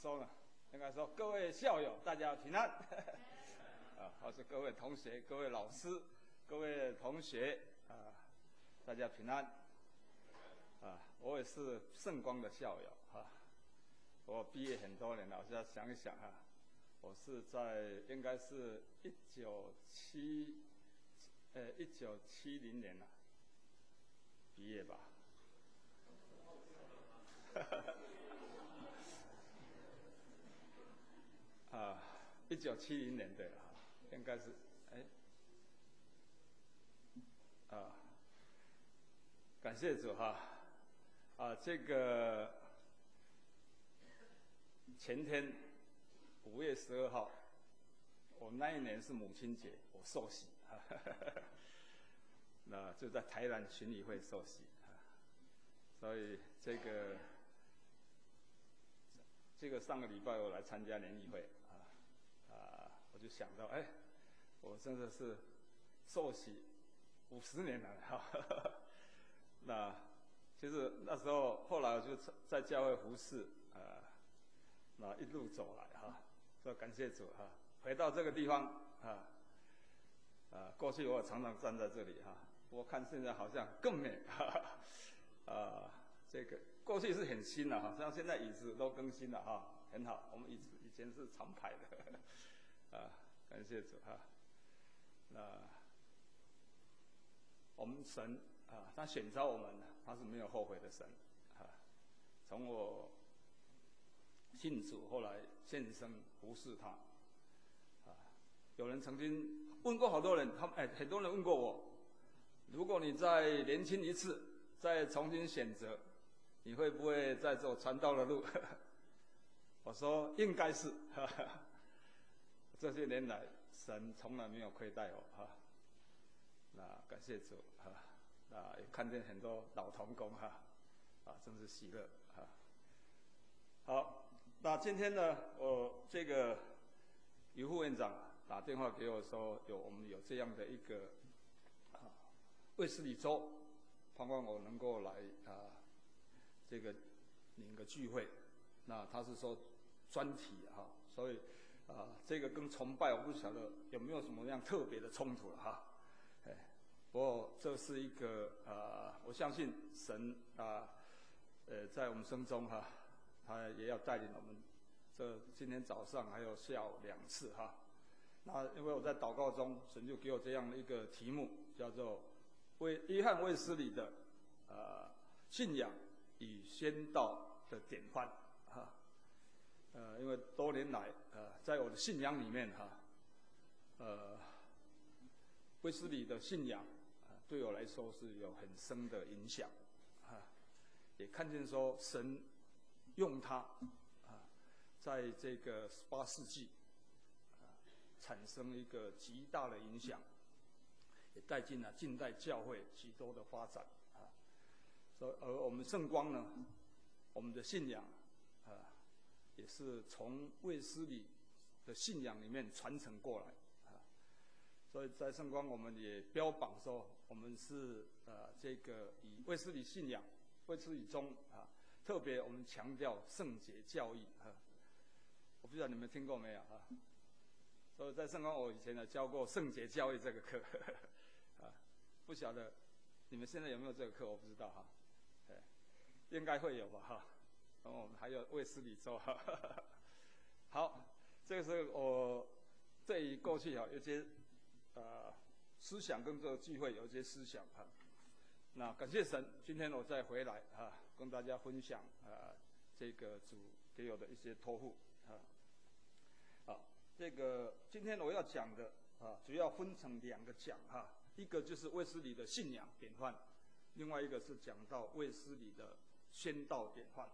说呢？应该说各位校友大家平安，或是各位同学、各位老师、各位同学大家平安。我也是圣光的校友我毕业很多年了，我现在想一想我是在应该是1970年毕业吧。1970年对了，应该是感谢主这个前天5月12号，我那一年是母亲节，我受洗那就在台南巡礼会受洗所以这个上个礼拜我来参加联谊会我就想到我真的是受洗50年了那其实那时候后来我就在教会服侍那一路走来所以感谢主回到这个地方过去我也常常站在这里我看现在好像更美这个过去是很新的像现在椅子都更新了很好，我们以前是长排的感谢主那我们神他选召我们，他是没有后悔的神从我信主后来献身服侍他有人曾经问过好多人，很多人问过我，如果你再年轻一次，再重新选择，你会不会再走传道的路我说应该是这些年来神从来没有亏待我那感谢主也看见很多老同工真是喜乐好，那今天呢，我这个于副院长打电话给我说，我们有这样的一个卫斯理周，盼望我能够来这个领个聚会。那他是说专题所以这个跟崇拜我不晓得有没有什么样特别的冲突不过这是一个我相信神在我们生中他也要带领我们。今天早上还有下午2次那因为我在祷告中，神就给我这样的一个题目，叫做约翰卫斯理的信仰与宣道的典范因为多年来在我的信仰里面卫斯理的信仰对我来说是有很深的影响也看见说神用他在这个18世纪产生一个极大的影响，也带进了近代教会许多的发展而我们圣光呢，我们的信仰也是从卫斯理的信仰里面传承过来所以在圣光我们也标榜说，我们是这个以卫斯理信仰、卫斯理宗特别我们强调圣洁教义我不知道你们听过没有所以在圣光我以前教过圣洁教义这个课不晓得你们现在有没有这个课，我不知道应该会有吧然后我们还有卫斯理周好，这个是我对于过去有些思想跟这个聚会有一些思想那感谢神，今天我再回来跟大家分享这个主给我的一些托付这个今天我要讲的主要分成2个讲一个就是卫斯理的信仰典范，另外一个是讲到卫斯理的宣道典范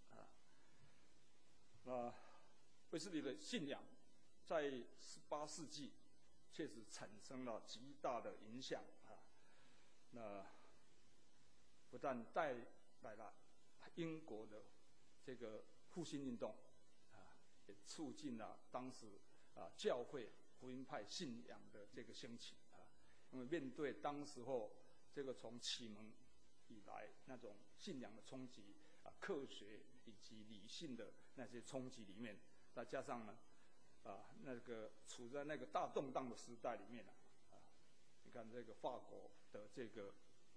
卫斯理的信仰在18世纪确实产生了极大的影响那不但带来了英国的这个复兴运动也促进了当时教会福音派信仰的这个兴起因为面对当时候这个从启蒙以来那种信仰的冲击科学以及理性的那些冲击里面，再加上呢，那个处在那个大动荡的时代里面你看这个法国的这个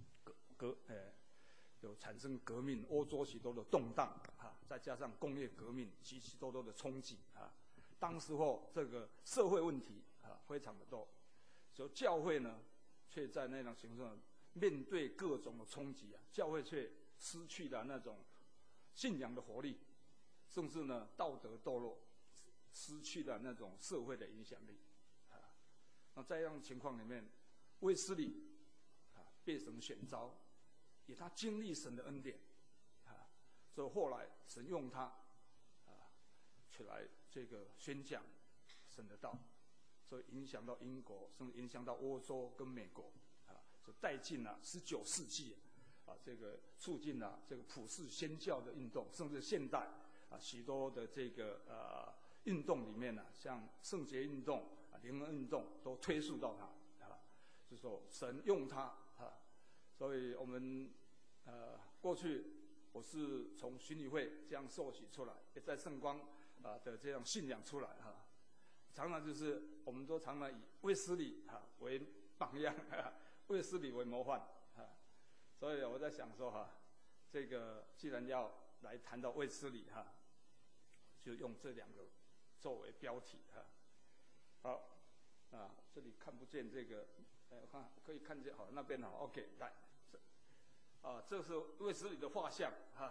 有产生革命，欧洲许多的动荡再加上工业革命及许多的冲击当时候这个社会问题非常的多，所以教会呢，却在那种情况面对各种的冲击教会却失去了那种信仰的活力，甚至呢道德堕落，失去了那种社会的影响力那在这样的情况里面，卫斯理被神选召，也他经历神的恩典所以后来神用他去来这个宣讲神的道，所以影响到英国，甚至影响到欧洲跟美国所以带进了19世纪这个促进了这个普世宣教的运动，甚至现代许多的这个运动里面像圣洁运动、灵恩运动都推溯到他就是说神用他所以我们过去我是从巡礼会这样受洗出来，也在圣光的这样信仰出来常常就是我们都常常以卫斯理为榜样卫斯理为模范所以我在想说这个既然要来谈到卫斯理就用这2个作为标题好这里看不见这个我看可以看见好那边好 OK 来这是卫斯理的画像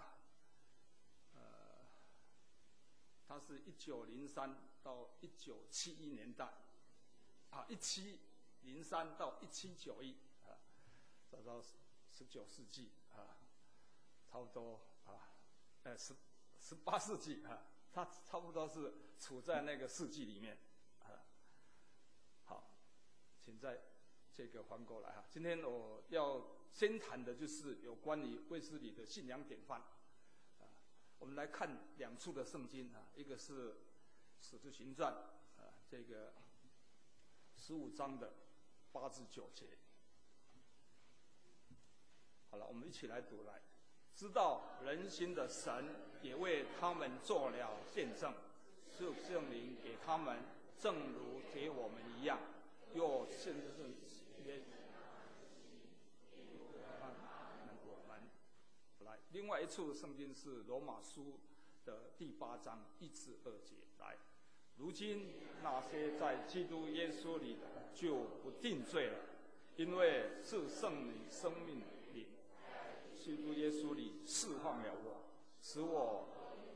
他是1903到1971年代1703到1791走到19世纪差不多18世纪他差不多是处在那个世纪里面好，请再这个翻过来今天我要先谈的就是有关于卫斯理的信仰典范我们来看2处的圣经一个是使徒行传这个15章的8至9节。好了，我们一起来读来。知道人心的神也为他们做了见证，是圣灵给他们，正如给我们一样。又甚至是也我们来。另外一处圣经是罗马书的第8章1至2节来。如今那些在基督耶稣里的就不定罪了，因为是圣灵生命里基督耶稣里释放了我，使我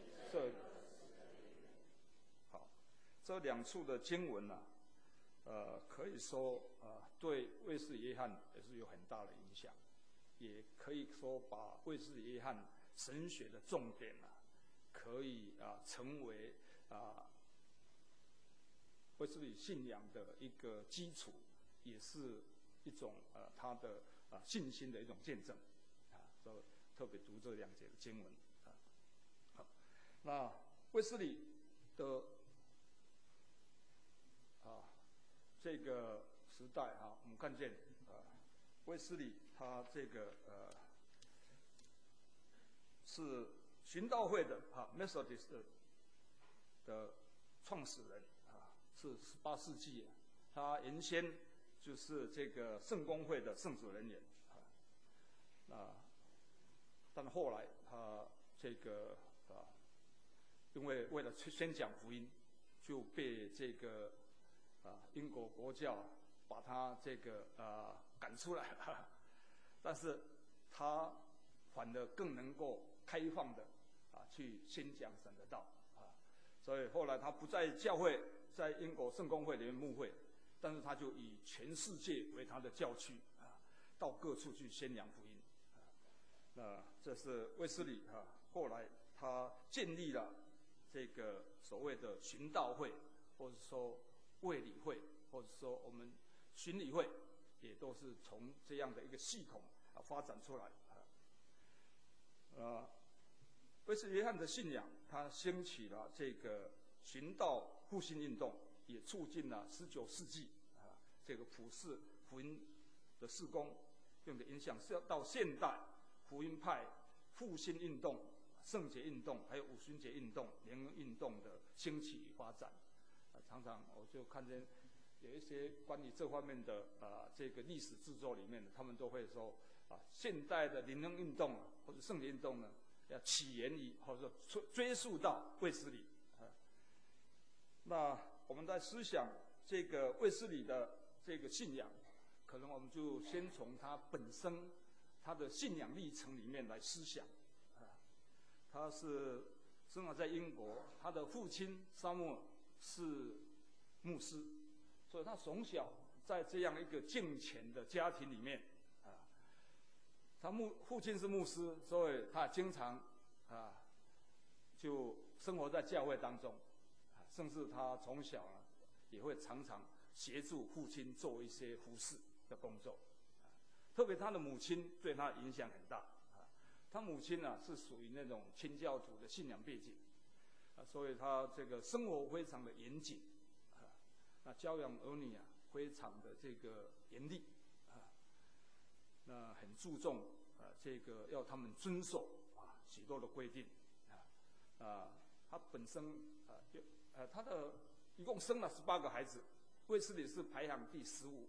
好。这2处的经文可以说对卫斯理约翰也是有很大的影响，也可以说把卫斯理约翰神学的重点可以成为卫斯理信仰的一个基础，也是一种他的信心的一种见证所以特别读这2节的经文好，那卫斯理的这个时代我们看见卫斯理他这个是循道会的Methodist 的创始人是18世纪他原先就是这个圣公会的圣职人员但后来他这个因为了宣讲福音，就被这个英国国教把他这个赶出来但是他反而更能够开放的去宣讲神的道所以后来他不在教会，在英国圣公会里面牧会，但是他就以全世界为他的教区到各处去宣扬福音这是卫斯理后来他建立了这个所谓的循道会，或者说卫理会，或者说我们巡理会，也都是从这样的一个系统发展出来卫斯理约翰的信仰，他兴起了这个循道复兴运动，也促进了19世纪这个普世福音的事工，并且影响到现代福音派复兴运动圣洁运动，还有五旬节运动、联合运动的兴起与发展。常常我就看见有一些关于这方面的这个历史著作里面，他们都会说现代的联合运动或者圣洁运动呢，要起源于或者说追溯到卫斯理。那我们在思想这个卫斯理的这个信仰，可能我们就先从他本身他的信仰历程里面来思想。他是生活在英国，他的父亲沙漠尔是牧师，所以他从小在这样一个敬虔的家庭里面他父亲是牧师，所以他经常就生活在教会当中，甚至他从小也会常常协助父亲做一些服侍的工作。特别他的母亲对他影响很大。他母亲是属于那种清教徒的信仰背景，所以他这个生活非常的严谨，那教养儿女非常的这个严厉，那很注重这个要他们遵守许多的规定，他本身他的一共生了18个孩子，卫斯理是排行第15。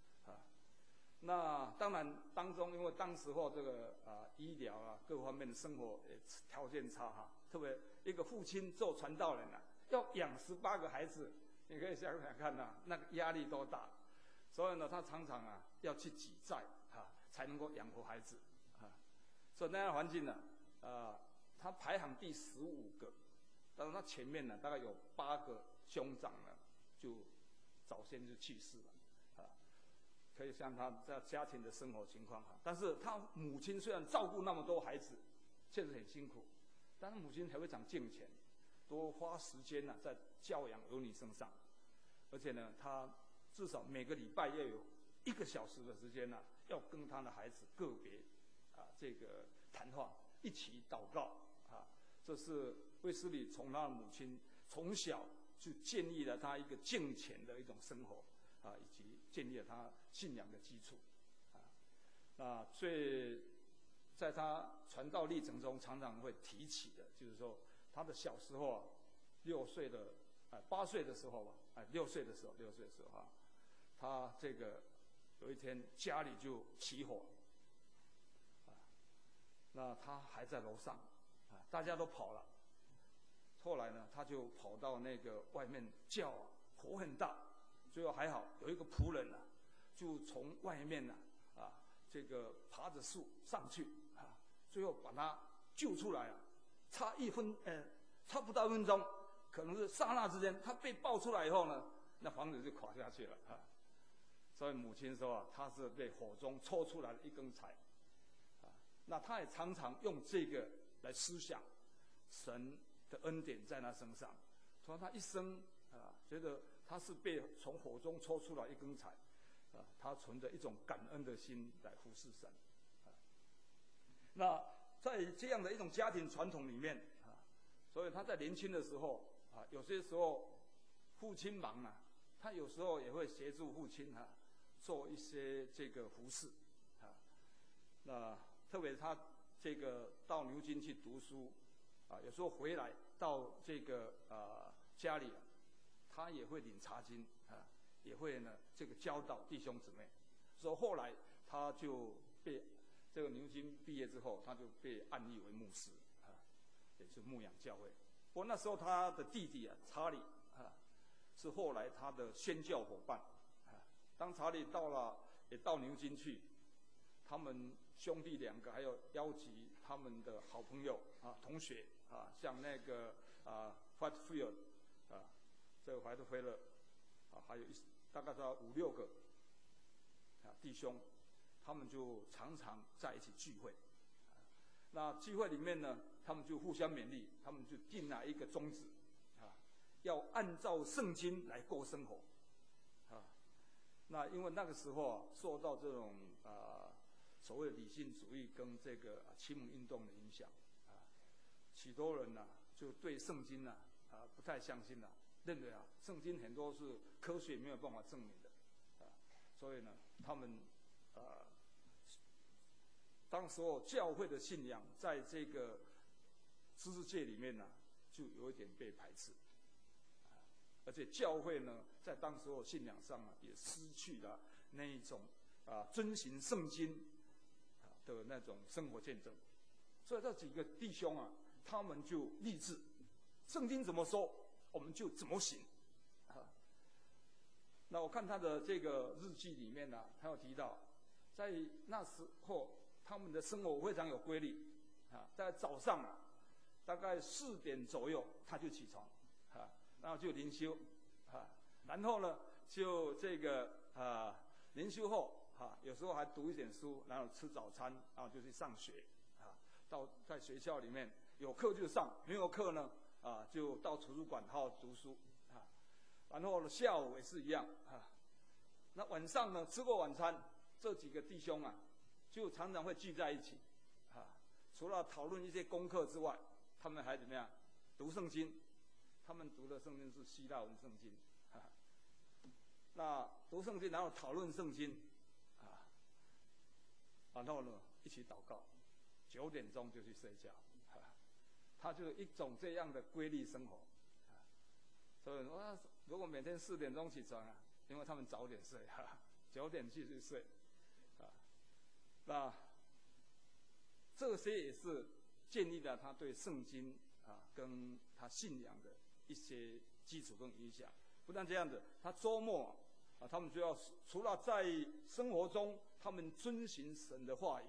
那当然当中，因为当时候这个医疗各方面的生活条件差特别一个父亲做传道人要养18个孩子，你可以想想看那个压力多大。所以呢，他常常要去举债才能够养活孩子所以那样的环境他排行第15个，但是他前面大概有8个兄长就早先就去世了。可以像他在家庭的生活情况但是他母亲虽然照顾那么多孩子，确实很辛苦，但是母亲还非常敬虔，多花时间在教养儿女身上，而且呢，他至少每个礼拜要有1个小时的时间要跟他的孩子个别这个谈话，一起祷告这是卫斯理从他的母亲从小就建立了他一个敬虔的一种生活以及建立了他信仰的基础那最在他传道历程中常常会提起的，就是说他的小时候8岁的时候6岁的时候他这个有一天家里就起火那他还在楼上大家都跑了，后来呢，他就跑到那个外面叫火很大，最后还好有一个仆人就从外面这个爬着树上去最后把他救出来差不到1分钟，可能是刹那之间，他被抱出来以后呢，那房子就垮下去了所以母亲说他是被火中抽出来的一根柴那他也常常用这个来思想神的恩典在他身上，所以他一生觉得他是被从火中抽出来一根柴他存着一种感恩的心来服侍神那在这样的一种家庭传统里面所以他在年轻的时候有些时候父亲忙他有时候也会协助父亲做一些这个服侍那特别他这个到牛津去读书有时候回来到这个家里他也会领茶巾也会呢这个教导弟兄姊妹，所以后来他就被这个牛津毕业之后，他就被按立为牧师也是牧养教会。不过那时候他的弟弟查理是后来他的宣教伙伴当查理也到牛津去，他们兄弟2个还有邀集他们的好朋友同学像那个Whitefield 这个怀特菲勒还有大概到5-6个弟兄，他们就常常在一起聚会那聚会里面呢，他们就互相勉励，他们就定了一个宗旨要按照圣经来过生活那因为那个时候受到这种所谓的理性主义跟这个启蒙运动的影响许多人就对圣经不太相信认为圣经很多是科学没有办法证明的所以呢他们当时候教会的信仰在这个知识界里面呢，就有一点被排斥，而且教会呢，在当时候信仰上啊，也失去了那一种遵循圣经的那种生活见证。所以这几个弟兄啊，他们就立志，圣经怎么说，我们就怎么行。那我看他的这个日记里面呢，他有提到，在那时候他们的生活非常有规律，在早上大概4点左右他就起床，然后就灵修，然后呢就这个灵修后有时候还读一点书，然后吃早餐，然后就去上学，在学校里面有课就上，没有课呢就到图书馆好好读书，然后呢下午也是一样，那晚上呢吃过晚餐，这几个弟兄就常常会聚在一起，除了讨论一些功课之外，他们还怎么样读圣经？他们读的圣经是希腊文圣经，那读圣经然后讨论圣经，然后呢一起祷告，9点钟就去睡觉，他就一种这样的规律生活。所以如果每天4点钟起床因为他们早点睡，9点继续睡，那这些也是建立了他对圣经跟他信仰的一些基础跟影响。不但这样子，他周末他们就要除了在生活中他们遵循神的话语，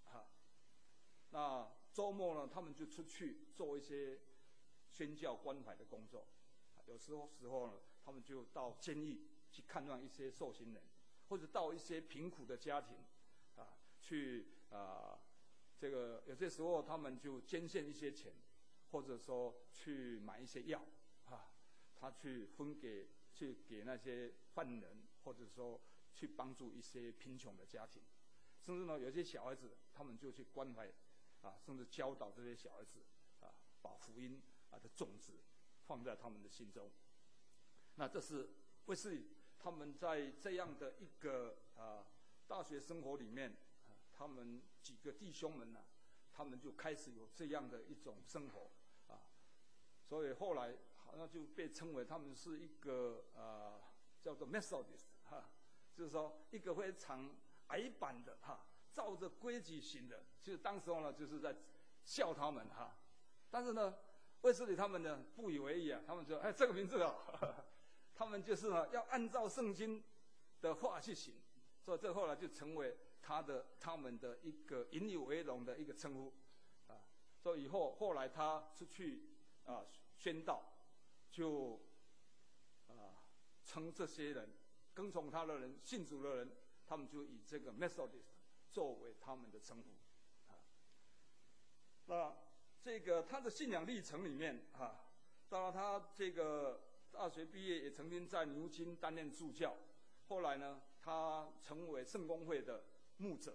那周末呢，他们就出去做一些宣教关怀的工作。有时候呢，他们就到监狱去看望一些受刑人，或者到一些贫苦的家庭去这个有些时候他们就捐献一些钱，或者说去买一些药他去给那些犯人，或者说去帮助一些贫穷的家庭，甚至呢有些小孩子他们就去关怀甚至教导这些小孩子把福音的种子放在他们的心中。那这是卫斯理他们在这样的一个大学生活里面，他们几个弟兄们他们就开始有这样的一种生活所以后来好像就被称为他们是一个叫做 Methodist 就是说一个非常矮板的照着规矩行的。其实当时候呢就是在笑他们但是呢卫斯理他们呢不以为意他们说这个名字他们就是呢要按照圣经的话去行，所以这后来就成为他们的一个引以为荣的一个称呼所以后来他出去宣道，就称这些人跟从他的人信主的人，他们就以这个 Methodist 作为他们的称呼那这个他的信仰历程里面当然他这个大学毕业也曾经在牛津担任助教，后来呢他成为圣公会的牧者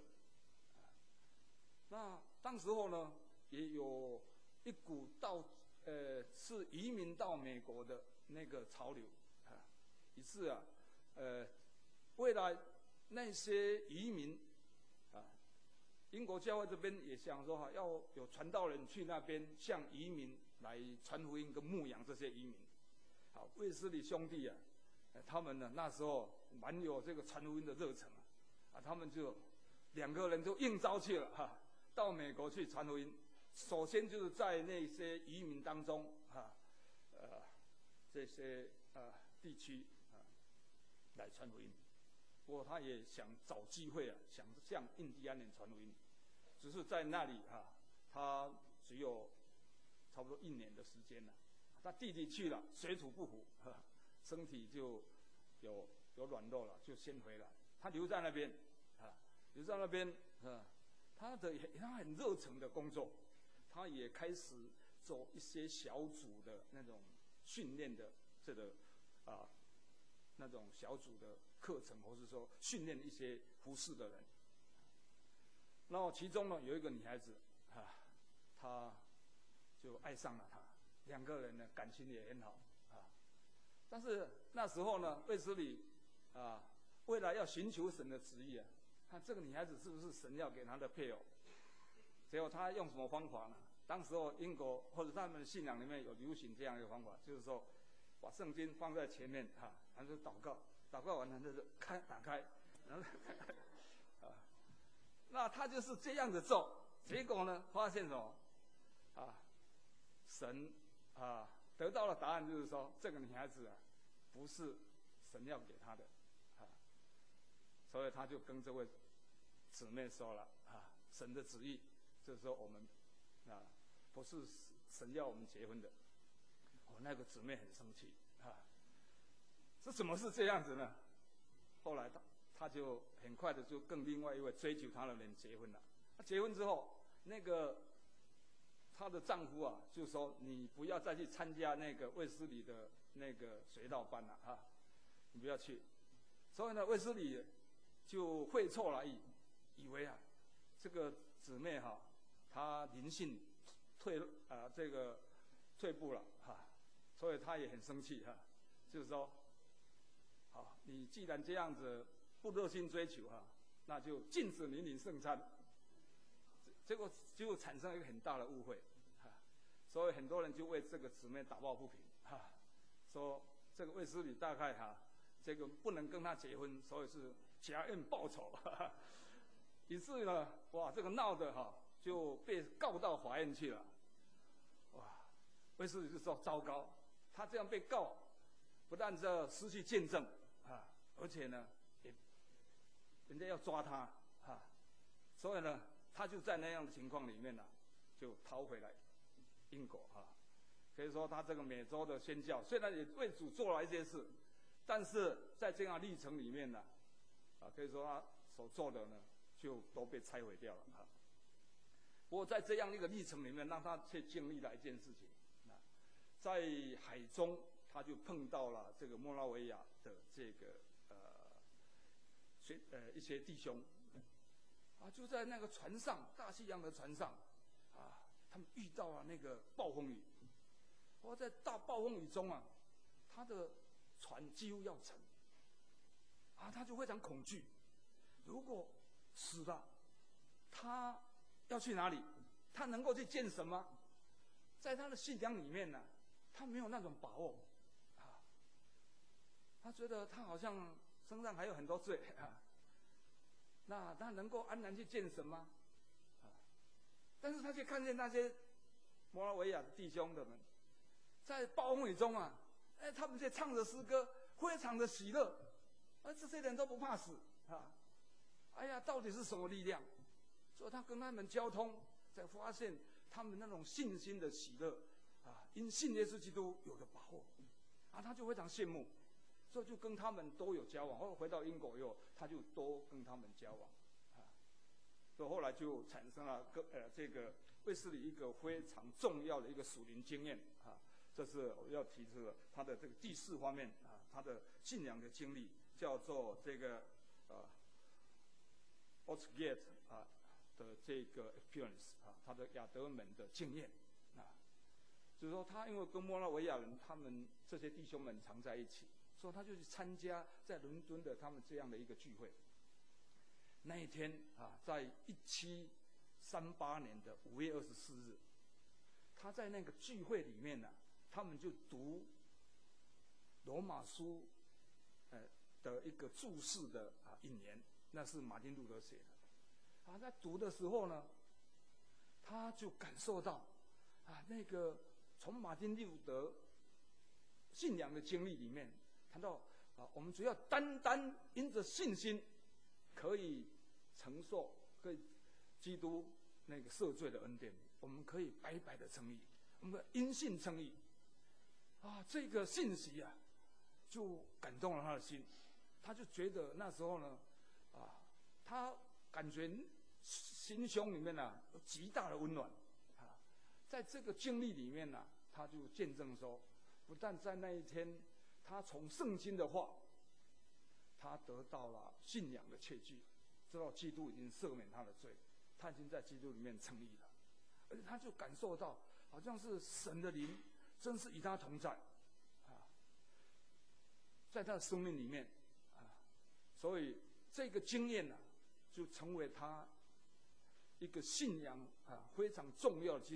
那当时候呢也有一股是移民到美国的那个潮流于是未来那些移民英国教会这边也想说要有传道人去那边向移民来传福音跟牧养这些移民。卫斯理兄弟他们呢那时候蛮有这个传福音的热忱他们就2个人就应召去了到美国去传福音。首先就是在那些移民当中这些地区来传福音。不过他也想找机会想向印第安人传福音，只是在那里他只有差不多1年的时间了。他弟弟去了，水土不服身体就有软弱了，就先回来。他留在那边他很热诚的工作，他也开始走一些小组的那种训练的这个那种小组的课程，或是说训练一些服侍的人。然后其中呢有一个女孩子她就爱上了他，2个人呢感情也很好但是那时候呢卫斯理为了要寻求神的旨意看这个女孩子是不是神要给他的配偶。结果他用什么方法呢？ 当时候英国或者他们的信仰里面有流行这样一个方法，就是说把圣经放在前面然后就祷告，祷告完了就是打开，然后那他就是这样子做，结果呢发现什么神得到的答案就是说，这个女孩子不是神要给她的所以他就跟这位姊妹说了神的旨意就是说我们不是神要我们结婚的。那个姊妹很生气这怎么是这样子呢？后来他就很快的就跟另外一位追求她的人结婚了。结婚之后，那个她的丈夫就说你不要再去参加那个卫斯理的那个学道班了你不要去。所以呢，卫斯理就会错了意，以为这个姊妹她灵性这个退步了所以他也很生气就是说你既然这样子不热心追求那就禁止你领圣餐。结果就产生一个很大的误会所以很多人就为这个姊妹打抱不平说这个卫斯理大概这个不能跟他结婚，所以是假恩报仇以至于呢这个闹的就被告到法院去了。卫斯理就说糟糕，他这样被告不但失去见证而且呢人家要抓他所以呢他就在那样的情况里面就逃回来英国可以说他这个美洲的宣教虽然也为主做了一些事，但是在这样的历程里面呢可以说他所做的呢就都被拆毁掉了不过在这样一个历程里面，让他却经历了一件事情在海中他就碰到了这个莫拉维亚的这个一些弟兄就在那个船上，大西洋的船上他们遇到了那个暴风雨。在大暴风雨中他的船几乎要沉他就非常恐惧，如果死了他要去哪里？他能够去见神吗？在他的信仰里面他没有那种把握他觉得他好像身上还有很多罪那他能够安然去见神吗？但是他却看见那些摩拉维亚的弟兄们在暴风雨中他们却唱着诗歌，非常的喜乐这些人都不怕死到底是什么力量？所以他跟他们交通，才发现他们那种信心的喜乐因信耶稣基督有的把握他就非常羡慕，所以就跟他们都有交往。后来回到英国以后，他就多跟他们交往所以后来就产生了这个卫斯理一个非常重要的一个属灵经验这是我要提出的他的这个第4方面他的信仰的经历，叫做这个Ortsgate 的这个 experience 他的亚德门的经验就是说他因为跟莫拉维亚人他们这些弟兄们常在一起，所以他就去参加在伦敦的他们这样的一个聚会。那一天在1738年的5月24日，他在那个聚会里面他们就读罗马书的一个注释的引言，那是马丁路德写的在读的时候呢，他就感受到那个从马丁路德信仰的经历里面谈到我们只要单单因着信心可以承受可以基督那个赦罪的恩典，我们可以白白的称义，我们因信称义这个信息就感动了他的心。他就觉得那时候呢他感觉心胸里面有极大的温暖在这个经历里面他就见证说，不但在那一天他从圣经的话他得到了信仰的确据，知道基督已经赦免他的罪，他已经在基督里面称义了，而且他就感受到好像是神的灵真是与他同在在他的生命里面所以这个经验就成为他一个信仰非常重要的基础。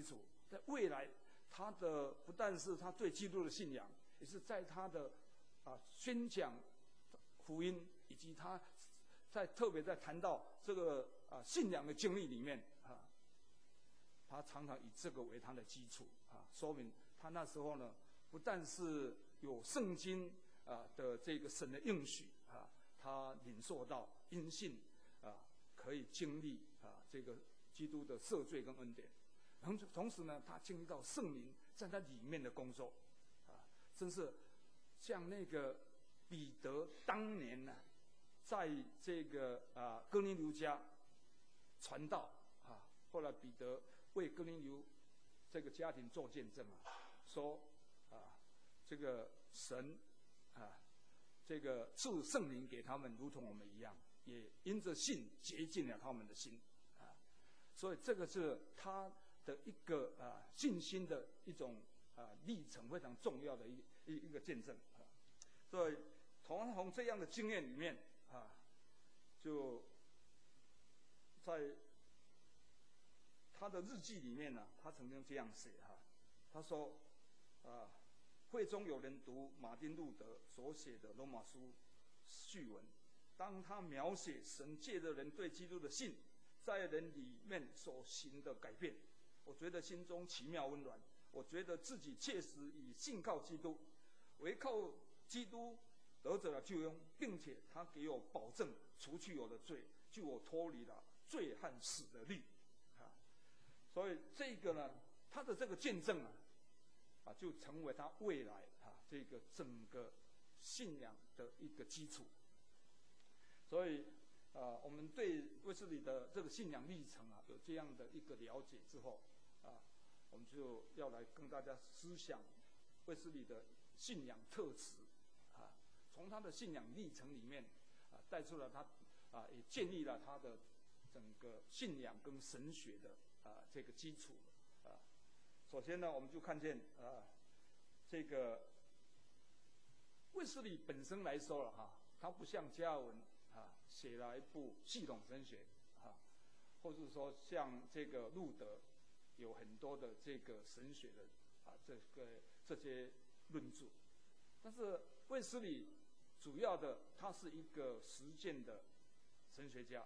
在未来他的不但是他对基督的信仰，也是在他的宣讲福音，以及他特别在谈到这个信仰的经历里面他常常以这个为他的基础说明他那时候呢，不但是有圣经的这个神的应许他领受到因信可以经历这个基督的赦罪跟恩典，同时呢，他经历到圣灵在他里面的工作真是像那个彼得当年呢，在这个哥尼流家传道后来彼得为哥尼流这个家庭做见证说这个神这个赐圣灵给他们，如同我们一样，也因着信洁净了他们的心所以这个是他的一个信心的一种历程，非常重要的一个见证所以从这样的经验里面就在他的日记里面呢，他曾经这样写他说会中有人读马丁路德所写的罗马书序文，当他描写神借着人对基督的信在人里面所行的改变，我觉得心中奇妙温暖，我觉得自己切实以信靠基督，唯靠基督得着了救恩，并且他给我保证除去我的罪，救我脱离了罪和死的律所以这个呢，他的这个见证就成为他未来这个整个信仰的一个基础。所以我们对卫斯理的这个信仰历程有这样的一个了解之后我们就要来跟大家思想卫斯理的信仰特质从他的信仰历程里面带出了他也建立了他的整个信仰跟神学的这个基础首先呢，我们就看见这个卫斯理本身来说了他不像加尔文写了一部系统神学或是说像这个路德有很多的这个神学的这些论著，但是卫斯理主要的他是一个实践的神学家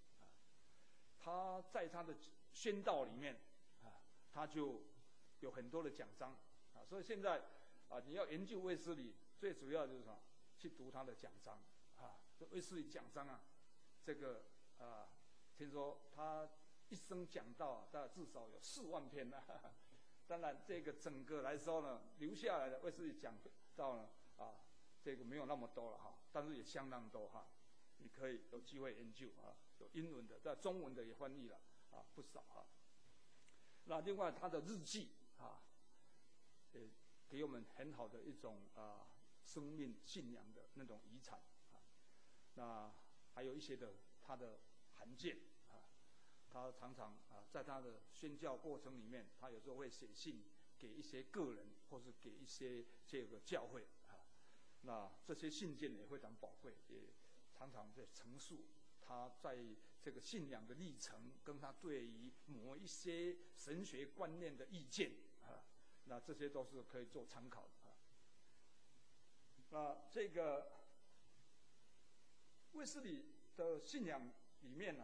他在他的宣道里面他就有很多的讲章所以现在你要研究卫斯理，最主要就是什么？去读他的讲章这卫斯理讲章这个听说他一生讲道大概至少有4万篇当然这个整个来说呢，留下来的卫斯理讲道呢这个没有那么多了但是也相当多你可以有机会研究有英文的，在中文的也翻译了不少那另外他的日记也给我们很好的一种生命信仰的那种遗产那还有一些的他的函件他常常在他的宣教过程里面，他有时候会写信给一些个人或是给一些这个教会那这些信件也非常宝贵，也常常在陈述他在这个信仰的历程，跟他对于某一些神学观念的意见那这些都是可以做参考的那这个卫斯理的信仰里面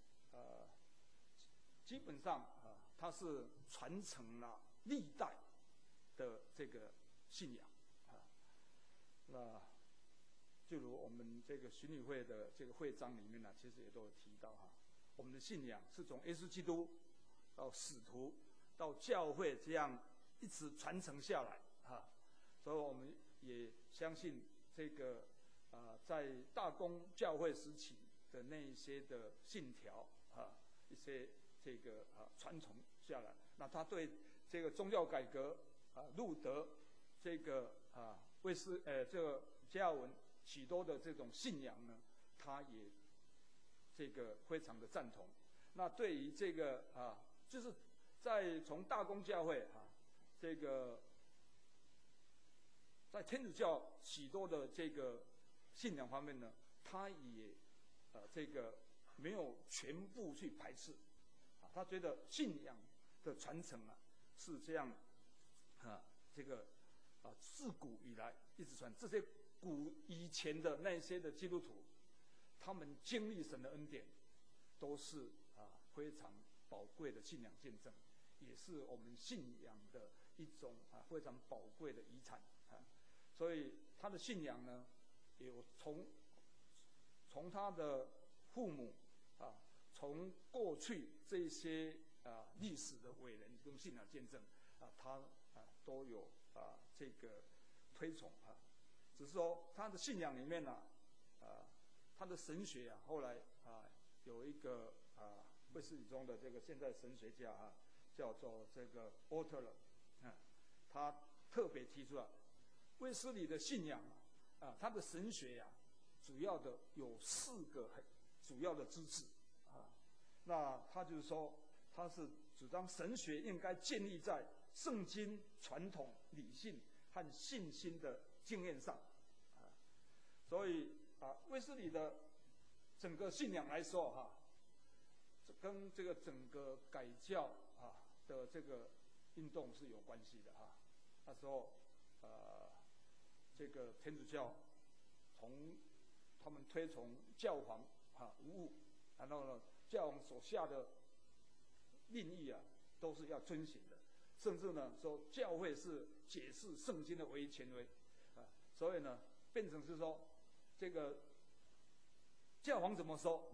基本上他是传承了历代的这个信仰那就如我们这个巡礼会的这个会章里面其实也都有提到我们的信仰是从耶稣基督到使徒到教会这样一直传承下来所以我们也相信这个在大公教会时期的那一些的信条一些这个传承下来，那他对这个宗教改革路德这个这个加尔文许多的这种信仰呢，他也这个非常的赞同。那对于这个就是在从大公教会这个在天主教许多的这个信仰方面呢，他也这个没有全部去排斥他觉得信仰的传承是这样这个自古以来一直传，这些以前的那些的基督徒，他们经历神的恩典，都是非常宝贵的信仰见证，也是我们信仰的一种非常宝贵的遗产所以他的信仰呢，有从他的父母从过去这些历史的伟人跟信仰见证他都有这个推崇只是说他的信仰里面他的神学后来有一个卫斯理中的这个现代神学家叫做这个波特勒他特别提出了卫斯理的信仰他的神学主要的有4个很主要的支持那他就是说他是主张神学应该建立在圣经传统理性和信心的经验上所以卫斯理的整个信仰来说跟这个整个改教的这个运动是有关系的那时候这个天主教从他们推崇教皇无误，然后呢教皇所下的令议都是要遵循的，甚至呢说教会是解释圣经的唯一权威所以呢变成是说这个教皇怎么说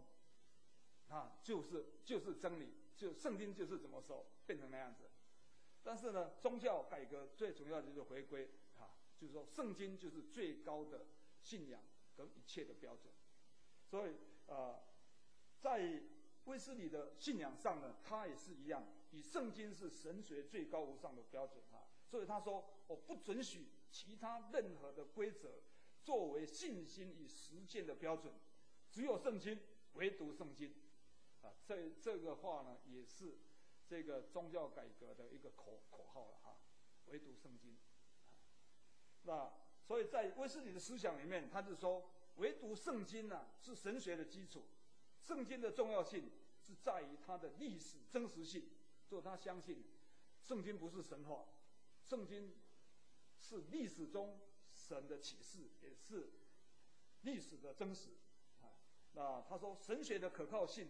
就是真理，就圣经就是怎么说，变成那样子。但是呢宗教改革最主要就是回归就是说圣经就是最高的信仰跟一切的标准所以在卫斯理的信仰上呢他也是一样，以圣经是神学最高无上的标准所以他说我不准许其他任何的规则作为信心与实践的标准，只有圣经，唯独圣经这个话呢也是这个宗教改革的一个口号了唯独圣经那所以在卫斯理的思想里面他就说唯独圣经是神学的基础，圣经的重要性是在于它的历史真实性，所以他相信圣经不是神话，圣经是历史中神的启示，也是历史的真实那他说神学的可靠性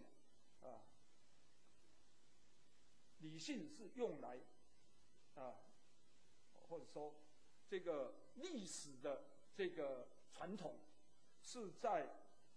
理性是用来或者说这个历史的这个传统是在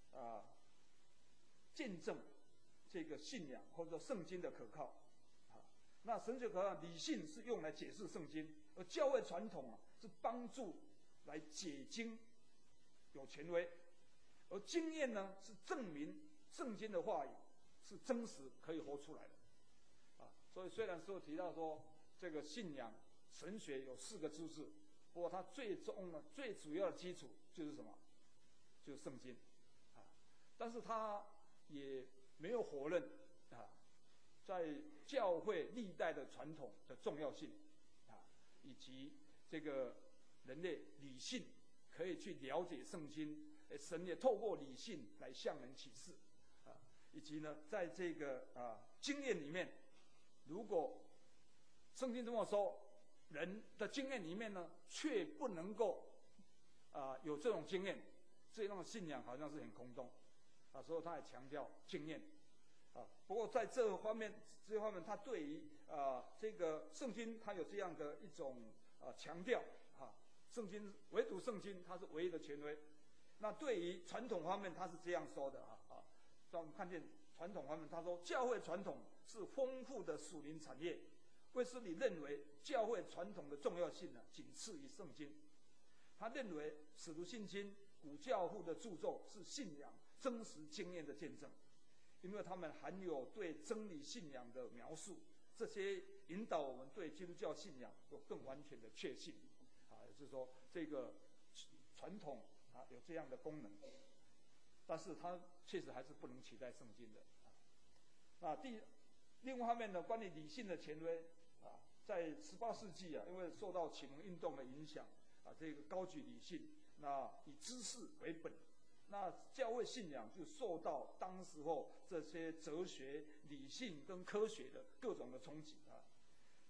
见证这个信仰或者说圣经的可靠那神学可靠理性是用来解释圣经，而教会传统是帮助来解经有权威，而经验呢是证明圣经的话语是真实可以活出来的所以虽然说提到说这个信仰神学有4个支持，不过它最终呢最主要的基础就是什么？就是圣经但是他也没有否认在教会历代的传统的重要性以及这个人类理性可以去了解圣经，神也透过理性来向人启示以及呢在这个经验里面，如果圣经这么说，人的经验里面呢却不能够有这种经验，这种信仰好像是很空洞所以他也强调经验不过在这方面他对于这个圣经他有这样的一种强调圣经唯独圣经它是唯一的权威。那对于传统方面他是这样说的让我们看见传统方面他说教会传统是丰富的属灵产业，卫斯理认为教会传统的重要性仅次于圣经。他认为使徒信经古教父的著作是信仰真实经验的见证，因为他们含有对真理信仰的描述，这些引导我们对基督教信仰有更完全的确信也就是说这个传统有这样的功能，但是它确实还是不能取代圣经的那另外一方面呢，关于理性的权威在18世纪因为受到启蒙运动的影响这个高举理性，那以知识为本，那教会信仰就受到当时候这些哲学理性跟科学的各种的冲击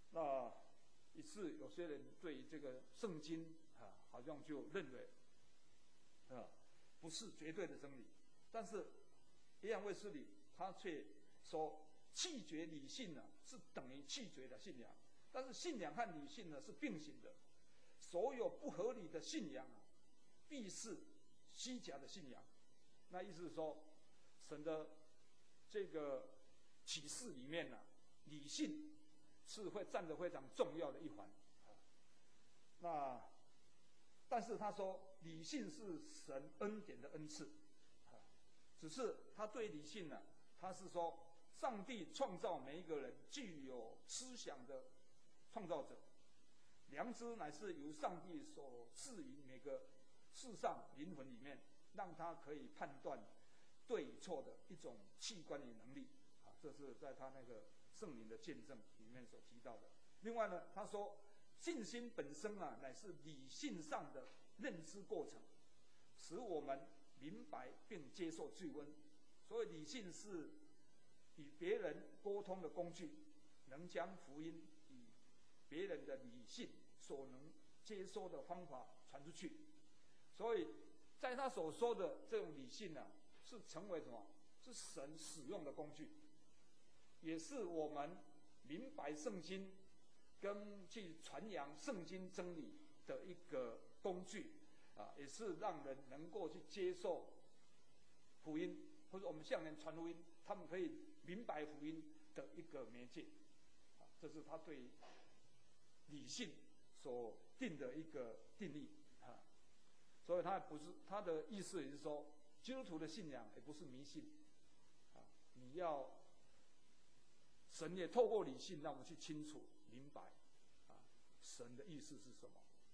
那以致有些人对于这个圣经好像就认为不是绝对的真理，但是约翰卫斯理他却说弃绝理性呢是等于弃绝的信仰，但是信仰和理性呢是并行的，所有不合理的信仰必是虚假的信仰。那意思是说，神的这个启示里面理性是会占得非常重要的一环。那但是他说理性是神恩典的恩赐，只是他对理性呢，他是说上帝创造每一个人具有思想的创造者，良知乃是由上帝所赐予每个世上灵魂里面，让他可以判断对与错的一种器官与能力。这是在他那个圣灵的见证里面所提到的。另外呢，他说信心本身乃是理性上的认知过程，使我们明白并接受救恩。所以理性是与别人沟通的工具，能将福音以别人的理性所能接收的方法传出去。所以在他所说的这种理性是成为什么？是神使用的工具，也是我们明白圣经跟去传扬圣经真理的一个工具也是让人能够去接受福音，或者我们向人传福音，他们可以明白福音的一个媒介。这是他对理性所定的一个定义。所以他的意思也是说，基督徒的信仰也不是迷信你要神也透过理性让我们去清楚明白神的意思是什么。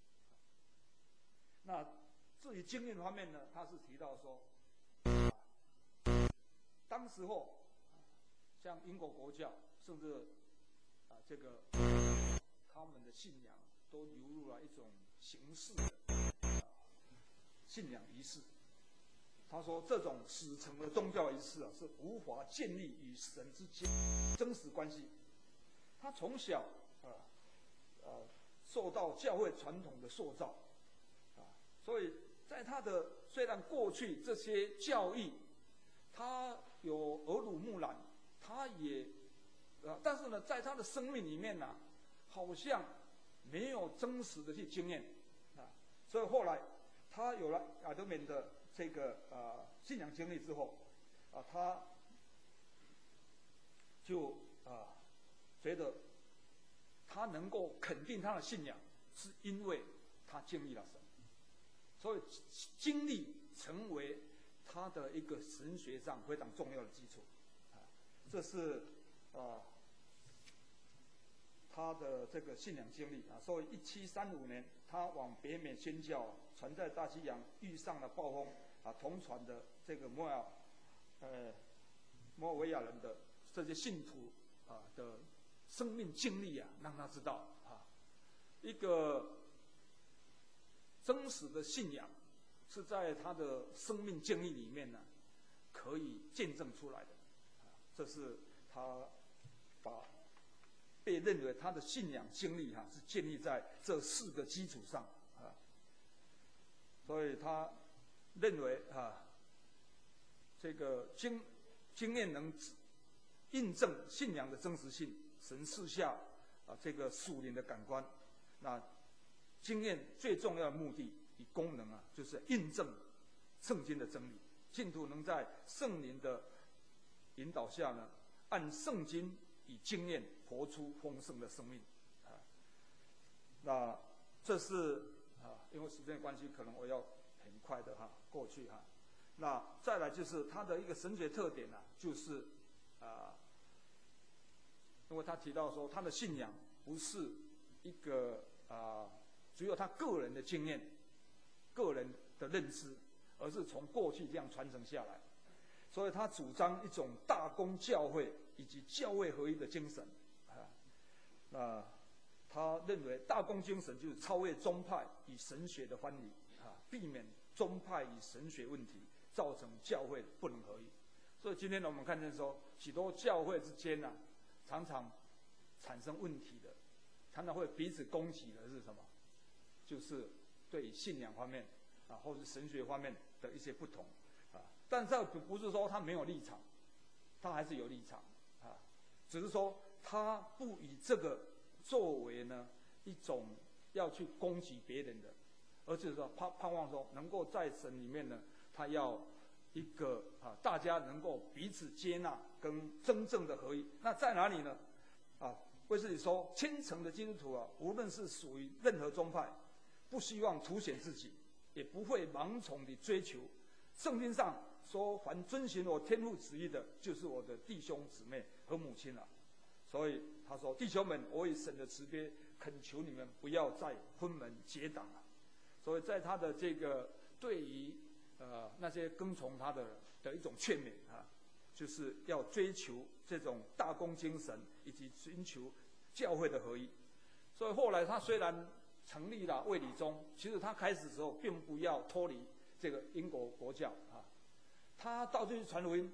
那至于经验方面呢，他是提到说当时候像英国国教甚至这个他们的信仰都流入了一种形式的信仰仪式。他说这种死成的宗教仪式是无法建立与神之间真实关系。他从小受到教会传统的塑造所以在他的虽然过去这些教义他有耳濡目染，他也但是呢在他的生命里面好像没有真实的去经验所以后来他有了亚德美的这个信仰经历之后他就觉得他能够肯定他的信仰，是因为他经历了神，所以经历成为他的一个神学上非常重要的基础这是他的这个信仰经历所以1735年他往北美宣教，船在大西洋遇上了暴风同船的这个摩尔维亚人的这些信徒的生命经历让他知道一个真实的信仰是在他的生命经历里面可以见证出来的这是他被认为他的信仰经历是建立在这4个基础上所以他认为这个经验能印证信仰的真实性，神赐下这个属灵的感官。那经验最重要的目的与功能就是印证圣经的真理。信徒能在圣灵的引导下按圣经与经验活出丰盛的生命那这是因为时间的关系，可能我要很快的过去那再来就是他的一个神学特点就是因为他提到说他的信仰不是一个只有他个人的经验、个人的认知，而是从过去这样传承下来。所以他主张一种大公教会以及教会合一的精神他认为大公精神就是超越宗派与神学的分离避免宗派与神学问题造成教会不能合一。所以今天我们看见说许多教会之间常常产生问题的常常会彼此攻击的是什么？就是对信仰方面或是神学方面的一些不同但这不是说他没有立场，他还是有立场只是说他不以这个作为呢一种要去攻击别人的，而是说盼望说能够在神里面呢，他要一个大家能够彼此接纳跟真正的合一。那在哪里呢？卫斯理说，虔诚的基督徒无论是属于任何宗派，不希望凸显自己，也不会盲从地追求。圣经上说，凡遵循我天父旨意的，就是我的弟兄姊妹和母亲了。所以他说，弟兄们，我以神的慈悲恳求你们，不要再分门结党了。所以在他的这个对于那些跟从他的一种劝勉就是要追求这种大公精神，以及寻求教会的合一。所以后来他虽然成立了卫理宗，其实他开始的时候并不要脱离这个英国国教他到处去传福音，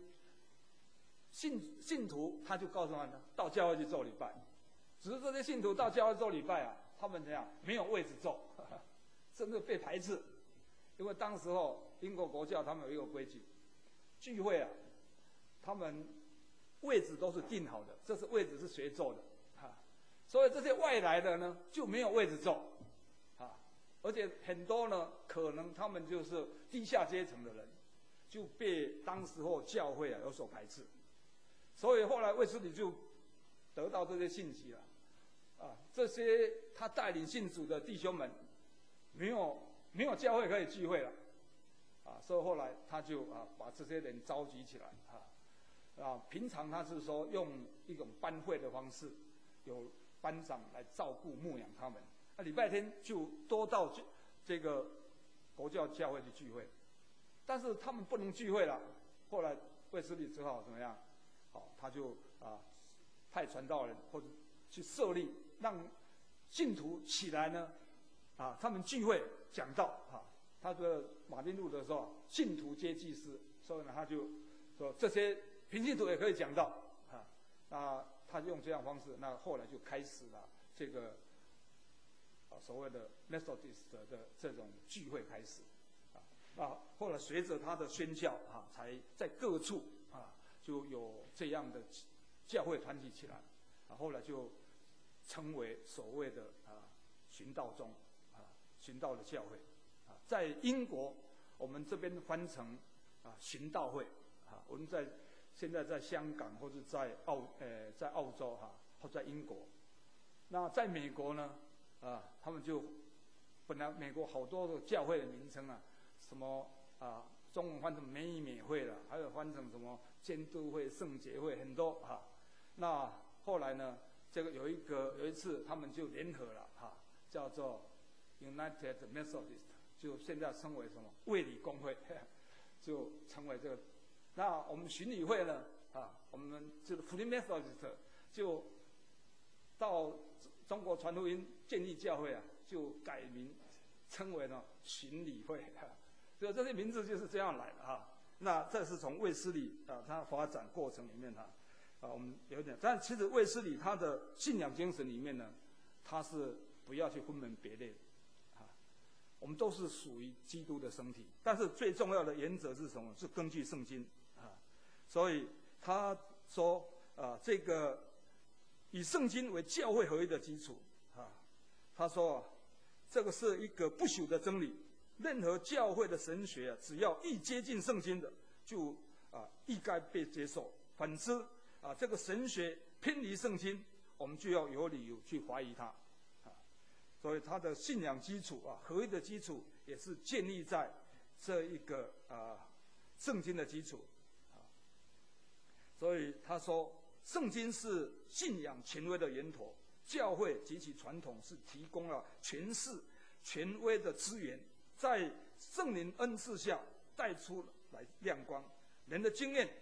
信徒他就告诉他们到教会去做礼拜，只是这些信徒到教会做礼拜他们怎样没有位置坐，甚至被排斥，因为当时候英国国教他们有一个规矩，聚会他们位置都是定好的，这是位置是谁坐的所以这些外来的呢就没有位置坐而且很多呢可能他们就是低下阶层的人，就被当时候教会有所排斥。所以后来卫斯理就得到这些信息了这些他带领信主的弟兄们没有教会可以聚会了所以后来他就把这些人召集起来平常他是说用一种班会的方式，有班长来照顾牧养他们。礼拜天就多到这个国教教会去聚会，但是他们不能聚会了。后来卫斯理只好怎么样？他就派传道人或者去设立，让信徒起来呢他们聚会讲道他的马丁路德说信徒皆祭司，所以呢他就说这些平信徒也可以讲道那他就用这样的方式，那后来就开始了这个所谓的 Methodist 的这种聚会开始后来随着他的宣教才在各处就有这样的教会团体起来后来就成为所谓的循道宗循道的教会在英国我们这边翻成循道会我们现在在香港或者在澳洲或在英国。那在美国呢他们就本来美国好多的教会的名称什么中文翻成美会了，还有翻成什么监督会、圣洁会，很多那后来呢，这个有一次他们就联合了叫做 United Methodist， 就现在称为什么卫理公会，就成为这个。那我们巡礼会呢我们这个 Free Methodist 就到中国传福音建立教会就改名称为呢巡礼会所以这些名字就是这样来的那这是从卫斯理他发展过程里面我们有点，但其实卫斯理他的信仰精神里面呢，他是不要去分门别类我们都是属于基督的身体，但是最重要的原则是什么？是根据圣经所以他说这个以圣经为教会合一的基础他说这个是一个不朽的真理，任何教会的神学只要一接近圣经的就亦该被接受，反之这个神学偏离圣经，我们就要有理由去怀疑它所以他的信仰基础合一的基础也是建立在这一个圣经的基础所以他说圣经是信仰权威的源头，教会及其传统是提供了诠释权威的资源，在圣灵恩赐下带出来亮光。人的经验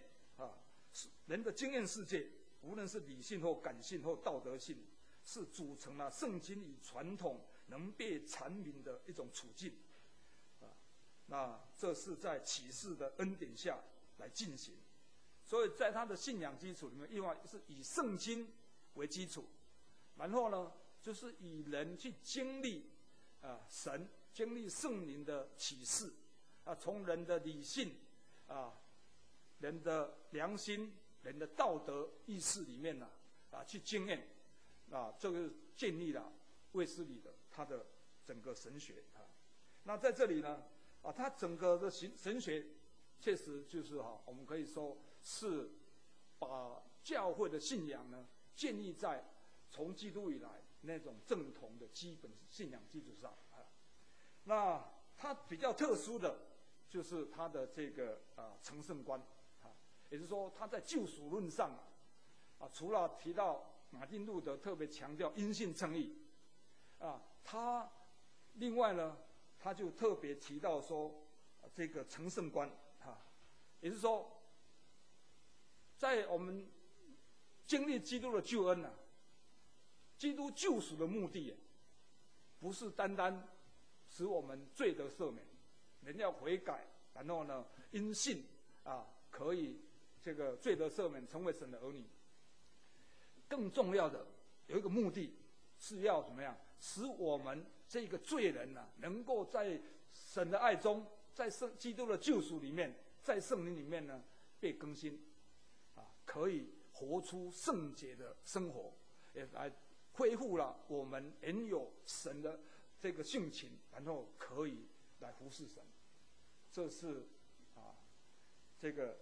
世界，无论是理性或感性或道德性，是组成了圣经与传统能被阐明的一种处境那这是在启示的恩典下来进行。所以在他的信仰基础里面，另外是以圣经为基础，然后呢就是以人去经历神、经历圣灵的启示从人的理性人的良心、人的道德意识里面去经验这个建立了卫斯理的他的整个神学那在这里呢他整个的神学确实就是我们可以说是把教会的信仰呢建立在从基督以来那种正统的基本信仰基础上那它比较特殊的就是它的这个成圣观也就是说他在救赎论上除了提到马丁路德特别强调因信称义他另外呢他就特别提到说这个成圣观也就是说在我们经历基督的救恩基督救赎的目的不是单单使我们罪得赦免，人要悔改，然后呢因信可以这个罪得赦免，成为神的儿女。更重要的有一个目的是要怎么样使我们这个罪人能够在神的爱中，在基督的救赎里面，在圣灵里面呢被更新可以活出圣洁的生活，也来恢复了我们原有神的这个性情，然后可以来服侍神。这是这个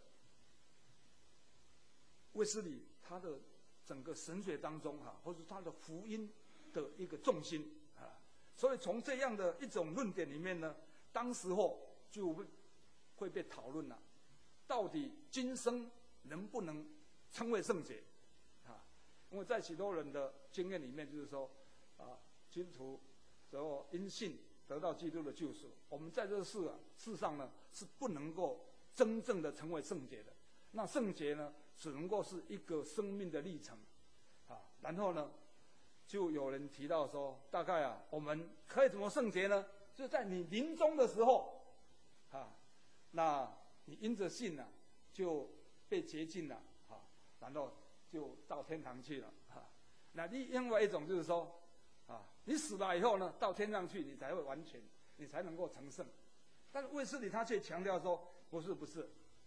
卫斯理他的整个神学当中或者他的福音的一个重心所以从这样的一种论点里面呢，当时候就会被讨论了，到底今生能不能称为圣洁因为在许多人的经验里面就是说基督徒然后因信得到基督的救赎，我们在这世上呢是不能够真正的成为圣洁的。那圣洁呢只能够是一个生命的历程然后呢就有人提到说，大概我们可以怎么圣洁呢？就是在你临终的时候那你因着信就被洁净了然后就到天堂去了那另外一种就是说你死了以后呢，到天上去你才会完全，你才能够成圣。但是卫斯理他却强调说，不是，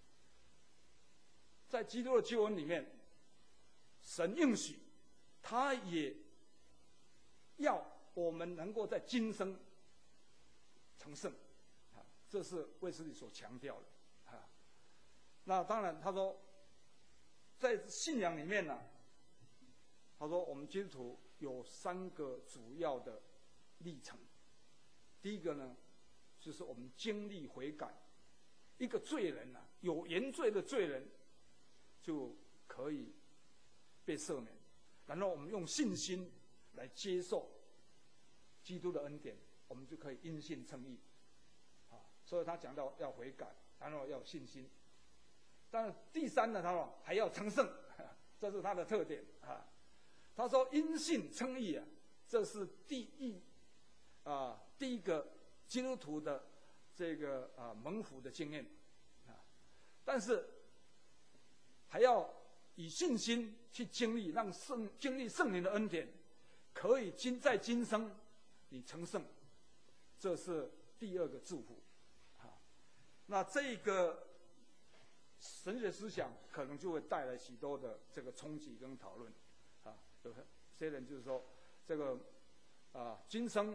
在基督的救恩里面，神应许他也要我们能够在今生成圣这是卫斯理所强调的那当然他说在信仰里面他说我们基督徒有3个主要的历程。第一个呢就是我们经历悔改，一个罪人有原罪的罪人就可以被赦免，然后我们用信心来接受基督的恩典，我们就可以因信称义所以他讲到要悔改，然后要有信心。但是第3呢，他说还要成圣，这是他的特点他说因信称义这是第一个基督徒的这个蒙福的经验但是还要以信心去经历，经历圣灵的恩典，可以在今生你成圣，这是第2个祝福那这个神学思想可能就会带来许多的这个冲击跟讨论有些人就是说这个今生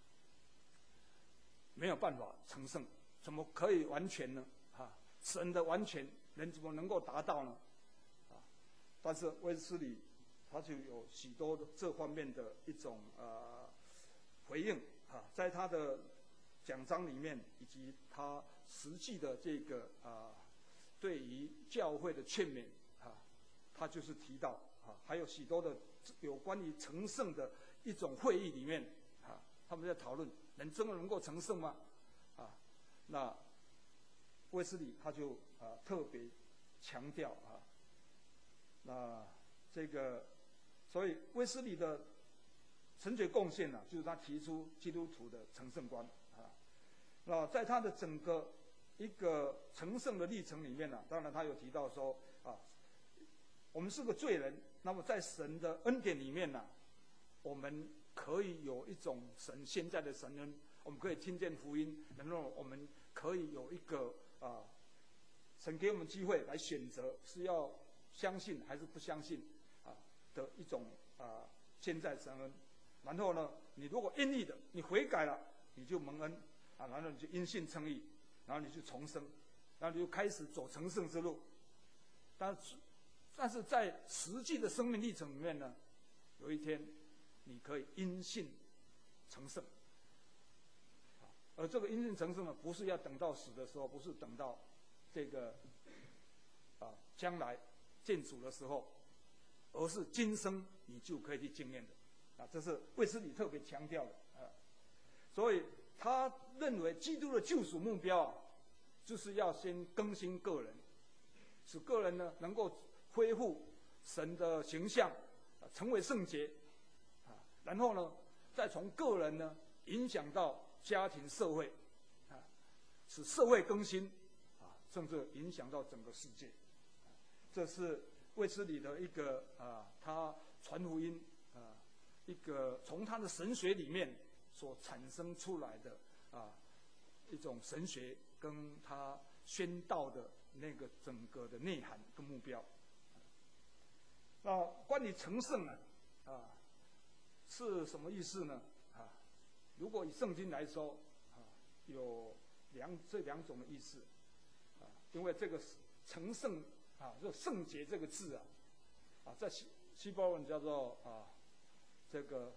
没有办法成圣，怎么可以完全呢神的完全人怎么能够达到呢但是卫斯理他就有许多的这方面的一种回应在他的讲章里面，以及他实际的这个对于教会的劝勉他就是提到还有许多的有关于成圣的一种会议里面他们在讨论人真的能够成圣吗那卫斯理他就特别强调那这个所以卫斯理的神学贡献就是他提出基督徒的成圣观那在他的整个一个成圣的历程里面当然他有提到说我们是个罪人，那么在神的恩典里面我们可以有一种神现在的神恩，我们可以听见福音，然后我们可以有一个神给我们机会来选择是要相信还是不相信的一种现在神恩。然后呢，你如果愿意的，你悔改了，你就蒙恩然后你就因信称义，然后你就重生，然后你就开始走成圣之路。但是在实际的生命历程里面呢，有一天你可以因信成圣。而这个因信成圣呢，不是要等到死的时候，不是等到这个将来见主的时候，而是今生你就可以去经验的这是卫斯理特别强调的所以他认为基督的救赎目标就是要先更新个人，使个人呢能够恢复神的形象成为圣洁然后呢再从个人呢影响到家庭社会使社会更新甚至影响到整个世界。这是卫斯理的一个他传福音一个从他的神学里面所产生出来的一种神学，跟他宣道的那个整个的内涵跟目标。那关于成圣是什么意思呢？如果以圣经来说有这两种的意思因为这个成圣这圣洁这个字在希伯来文叫做这个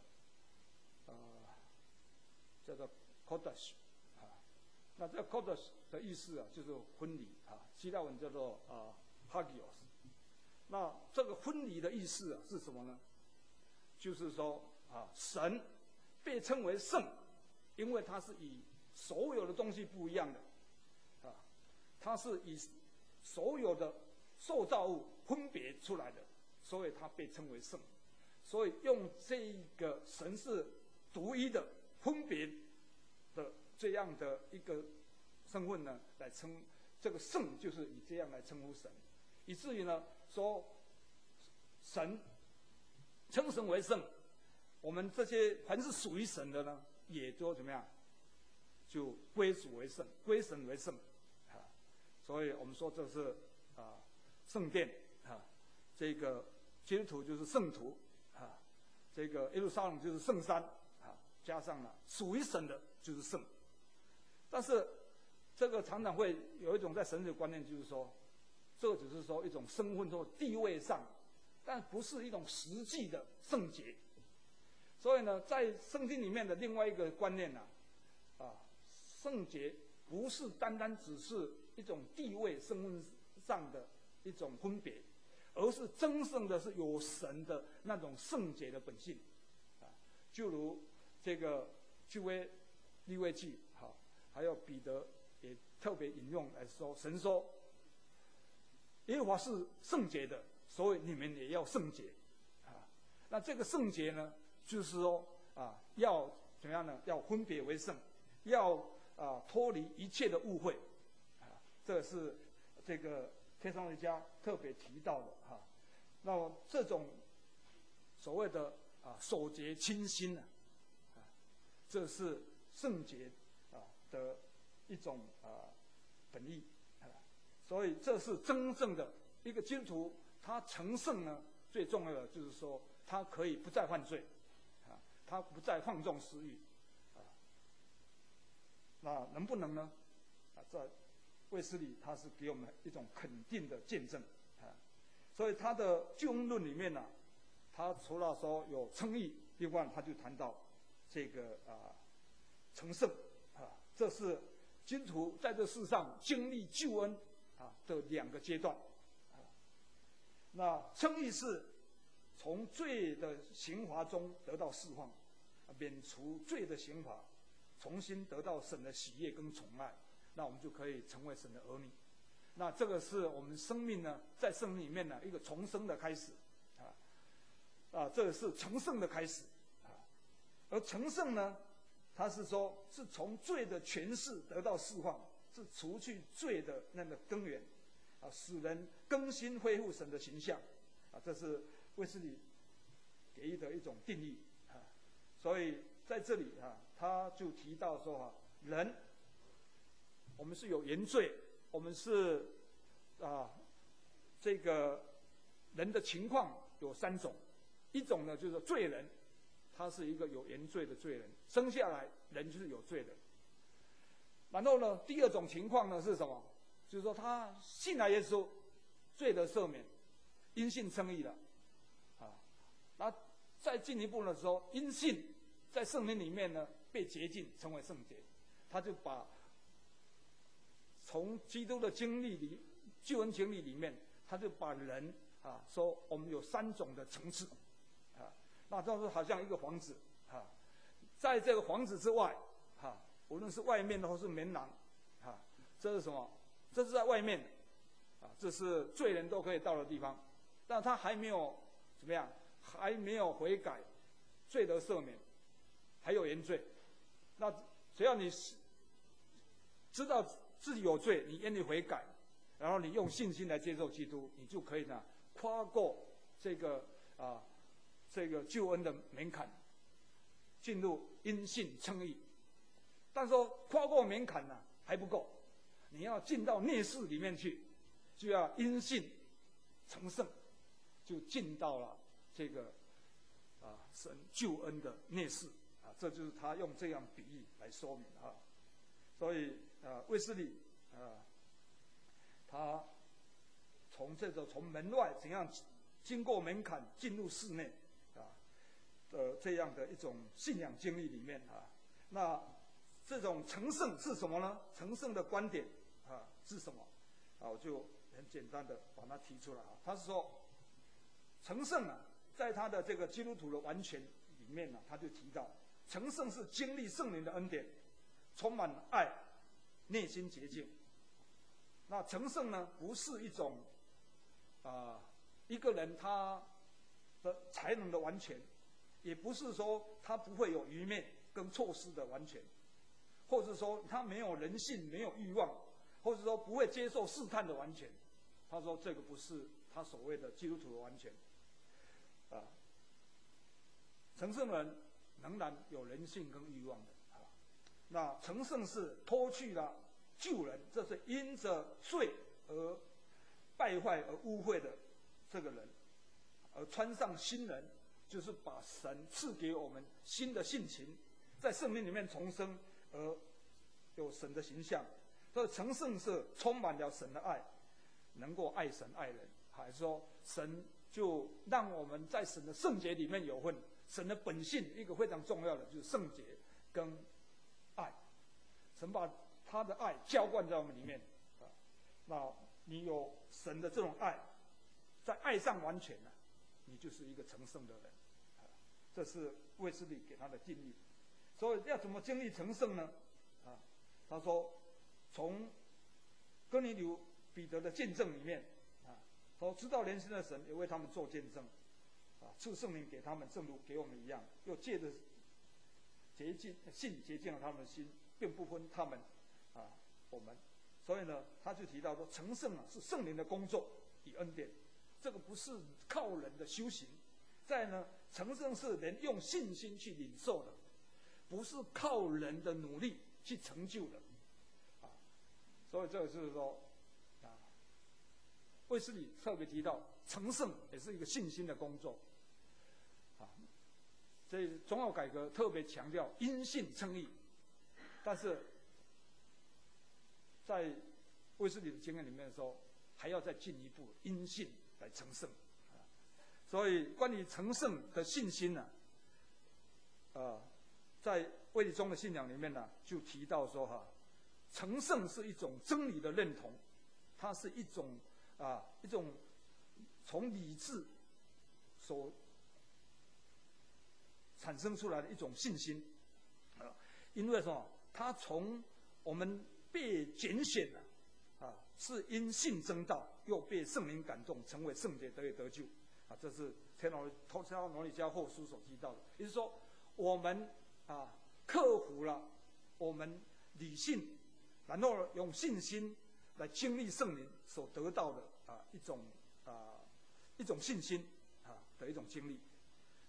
叫做 kodesh 那这个 kodesh 的意思就是婚礼希腊文叫做hagios。那这个婚礼的意思是什么呢？就是说神被称为圣，因为它是以所有的东西不一样的它是以所有的受造物分别出来的，所以它被称为圣。所以用这个神是独一的分别的这样的一个身份呢来称这个圣，就是以这样来称呼神，以至于呢说神称神为圣，我们这些凡是属于神的呢也都怎么样，就归属为圣，归神为圣所以我们说这是圣殿这个基督徒就是圣徒这个耶路撒冷就是圣山加上了属于神的就是圣。但是这个常常会有一种在神学观念，就是说这只是说一种身份或地位上，但不是一种实际的圣洁。所以呢在圣经里面的另外一个观念圣洁不是单单只是一种地位身份上的一种分别，而是真正的是有神的那种圣洁的本性就如这个旧约利未记还有彼得也特别引用来说，神说耶和华是圣洁的，所以你们也要圣洁那这个圣洁呢就是说要怎么样呢？要分别为圣，要脱离一切的误会这是这个天上学家特别提到的那么这种所谓的守节清心这是圣洁的一种本意所以这是真正的一个基督徒，他成圣呢最重要的就是说他可以不再犯罪他不再放纵私欲那能不能呢在卫斯理他是给我们一种肯定的见证所以他的救恩论里面呢他除了说有称义，另外他就谈到这个成圣这是基督徒在这世上经历救恩的两个阶段那称义是从罪的刑罚中得到释放，免除罪的刑罚，重新得到神的喜悦跟宠爱，那我们就可以成为神的儿女。那这个是我们生命呢在生命里面呢一个重生的开始这个是成圣的开始而成圣呢他是说是从罪的权势得到释放，是除去罪的那个根源使人更新恢复神的形象这是卫斯理给予的一种定义所以在这里他就提到说人，我们是有原罪，我们是这个人的情况有3种，一种呢就是罪人，他是一个有原罪的罪人，生下来人就是有罪的。然后呢，第2种情况呢是什么？就是说他信了耶稣，罪得赦免，因信称义了，那再进一步的时候，因信在圣灵里面呢被洁净，成为圣洁，他就把从基督的经历里、救恩经历里面，他就把人说我们有3种的层次，那就是好像一个房子，在这个房子之外，无论是外面或是门廊，这是什么？这是在外面，这是罪人都可以到的地方，但他还没有怎么样，还没有悔改，罪得赦免，还有原罪。那只要你知道自己有罪，你愿意悔改，然后你用信心来接受基督，你就可以呢跨过这个救恩的门槛，进入因信称义。但是说跨过门槛呢还不够，你要进到内室里面去，就要因信成圣，就进到了这个神救恩的内室，这就是他用这样比喻来说明。所以卫斯理他从门外怎样经过门槛进入室内这样的一种信仰经历里面那这种成圣是什么呢？成圣的观点是什么？我就很简单的把它提出来他是说成圣在他的这个基督徒的完全里面他就提到成圣是经历圣灵的恩典，充满爱，内心洁净。那成圣呢不是一种一个人他的才能的完全，也不是说他不会有愚昧跟错失的完全，或者说他没有人性没有欲望，或者说不会接受试探的完全。他说这个不是他所谓的基督徒的完全。成圣人仍然有人性跟欲望的。那成圣是脱去了旧人，这是因着罪而败坏而污秽的这个人，而穿上新人，就是把神赐给我们新的性情，在圣灵里面重生，而有神的形象。所以成圣是充满了神的爱，能够爱神爱人，还是说神就让我们在神的圣洁里面有份。神的本性一个非常重要的就是圣洁跟爱，神把他的爱浇灌在我们里面那你有神的这种爱，在爱上完全了，你就是一个成圣的人这是卫斯理给他的定义。所以要怎么经历成圣呢？他说从哥尼流、彼得的见证里面说知道连心的神也为他们做见证，赐圣灵给他们，正如给我们一样，又借着信洁净了他们的心，并不分他们我们。所以呢他就提到说成圣是圣灵的工作与恩典，这个不是靠人的修行。再呢成圣是人用信心去领受的，不是靠人的努力去成就的所以这个是说卫斯理特别提到成圣也是一个信心的工作所以宗教改革特别强调因信称义，但是在卫斯理的经验里面说还要再进一步因信来成圣所以关于成圣的信心在卫理宗的信仰里面就提到说成圣是一种真理的认同，它是一种从理智所产生出来的一种信心因为什么？它从我们被拣选了是因信争道，又被圣灵感动，成为圣洁得以得救这是天罗尼迦后书所提到的。也就是说我们克服了我们理性，然后用信心来经历圣灵所得到的一种信心的一种经历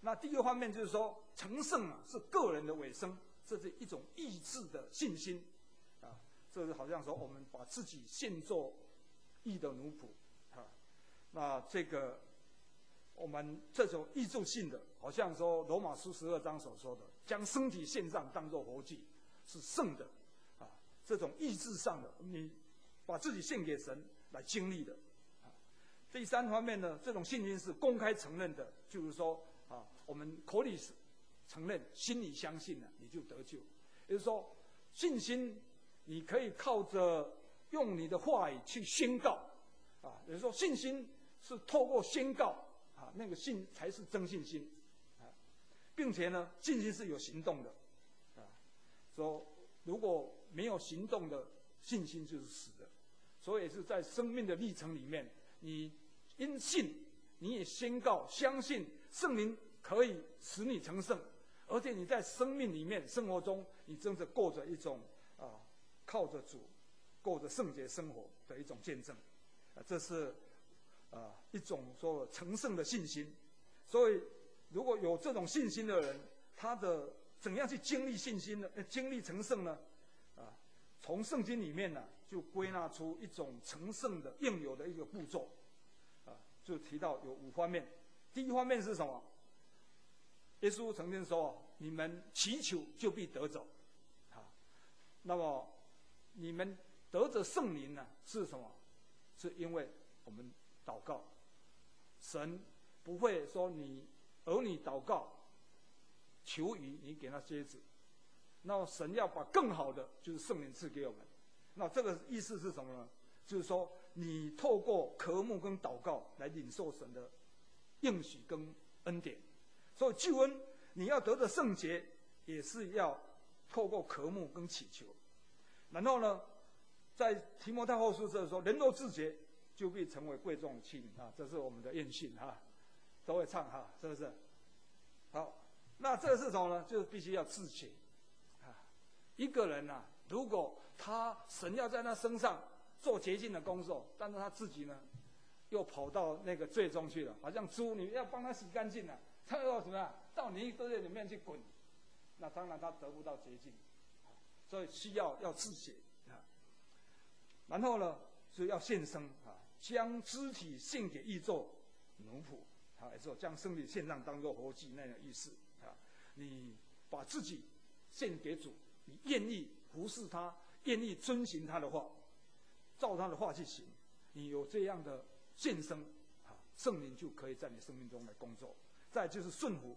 那第二个方面就是说，成圣啊是个人的尾声，这是一种意志的信心啊，这是好像说我们把自己献作义的奴仆啊。那这个我们这种意志性的，好像说罗马书12章所说的，将身体献上当作活祭，是圣的啊。这种意志上的，你把自己献给神来经历的啊。第三方面呢，这种信心是公开承认的，就是说啊，我们口里承认，心里相信了，你就得救。也就是说，信心你可以靠着用你的话语去宣告啊。也就是说，信心是透过宣告啊，那个信才是真信心啊，并且呢，信心是有行动的啊。说如果没有行动的信心就是死的，所以是在生命的历程里面，你因信，你也宣告相信圣灵可以使你成圣，而且你在生命里面生活中，你真的过着一种靠着主过着圣洁生活的一种见证这是一种说成圣的信心。所以如果有这种信心的人，他的怎样去经历信心呢？经历成圣呢？从圣经里面呢，就归纳出一种成圣的应有的一个步骤就提到有5方面。第一方面是什么？耶稣曾经说：“你们祈求就必得着。”那么你们得着圣灵呢？是什么？是因为我们祷告，神不会说你儿女祷告求鱼，你给他蝎子。那神要把更好的，就是圣灵赐给我们。那这个意思是什么呢？就是说，你透过渴慕跟祷告来领受神的应许跟恩典。所以救恩你要得的圣洁，也是要透过渴慕跟祈求。然后呢，在提摩太后书这说，人若自洁，就必成为贵重的器皿这是我们的愿信都会唱是不是？好，那这个是什么呢？就是必须要自洁一个人如果神要在他身上做洁净的工作，但是他自己呢，又跑到那个罪中去了，好像猪，你要帮他洗干净了，他要怎么样？到泥堆里面去滚，那当然他得不到洁净，所以需要自洁然后呢，就要献身将肢体献给义做奴仆也是将身体献上当作活祭那样的意思你把自己献给主，你愿意服侍他，愿意遵行他的话，照他的话去行，你有这样的献身圣灵就可以在你生命中来工作。再就是顺服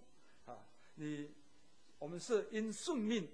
我们是因顺命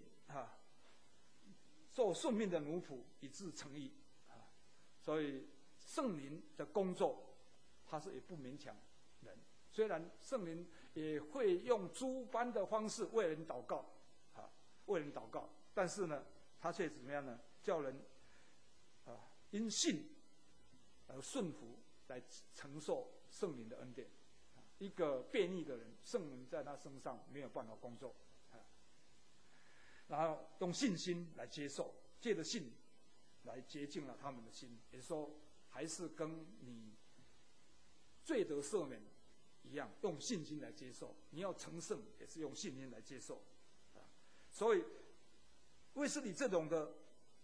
做顺命的奴仆，以致成义所以圣灵的工作，他是也不勉强人。虽然圣灵也会用诸般的方式为人祷告为人祷告，但是呢，他却怎么样呢？叫人因信而顺服，来承受圣灵的恩典。一个悖逆的人，圣灵在他身上没有办法工作然后用信心来接受，借着信来洁净了他们的心。也就是说，还是跟你罪得赦免一样，用信心来接受。你要成圣，也是用信心来接受所以卫斯理这种的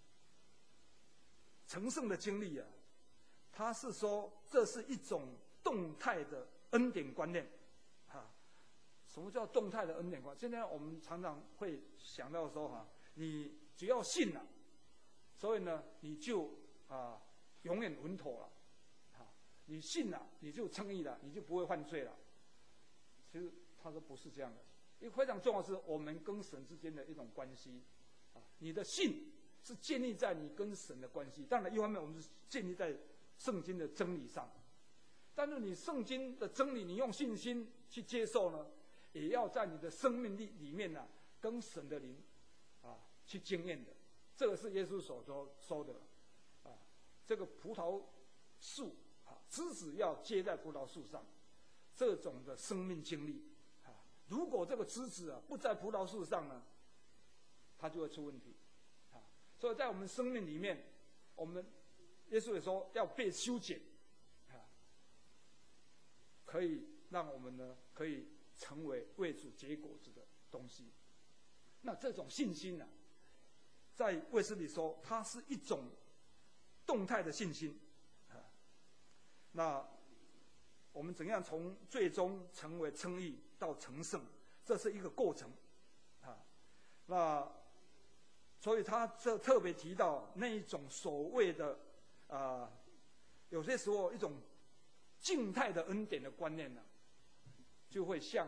成圣的经历他是说这是一种动态的恩典观念什么叫动态的恩典观？现在我们常常会想到说你只要信了所以呢你就永远稳妥了你信了你就称义了，你就不会犯罪了。其实他说不是这样的。因为非常重要的是我们跟神之间的一种关系你的信是建立在你跟神的关系，当然一方面我们是建立在圣经的真理上，但是你圣经的真理你用信心去接受呢，也要在你的生命里面跟神的灵去经验的。这个是耶稣所说的这个葡萄树枝子要接在葡萄树上，这种的生命经历如果这个枝子不在葡萄树上呢，它就会出问题所以在我们生命里面，我们耶稣也说要被修剪可以让我们呢可以成为为主结果子的东西。那这种信心呢，在卫斯理说，它是一种动态的信心。那我们怎样从最终成为称义到成圣，这是一个过程。那所以他这特别提到那一种所谓的有些时候一种静态的恩典的观念呢，就会像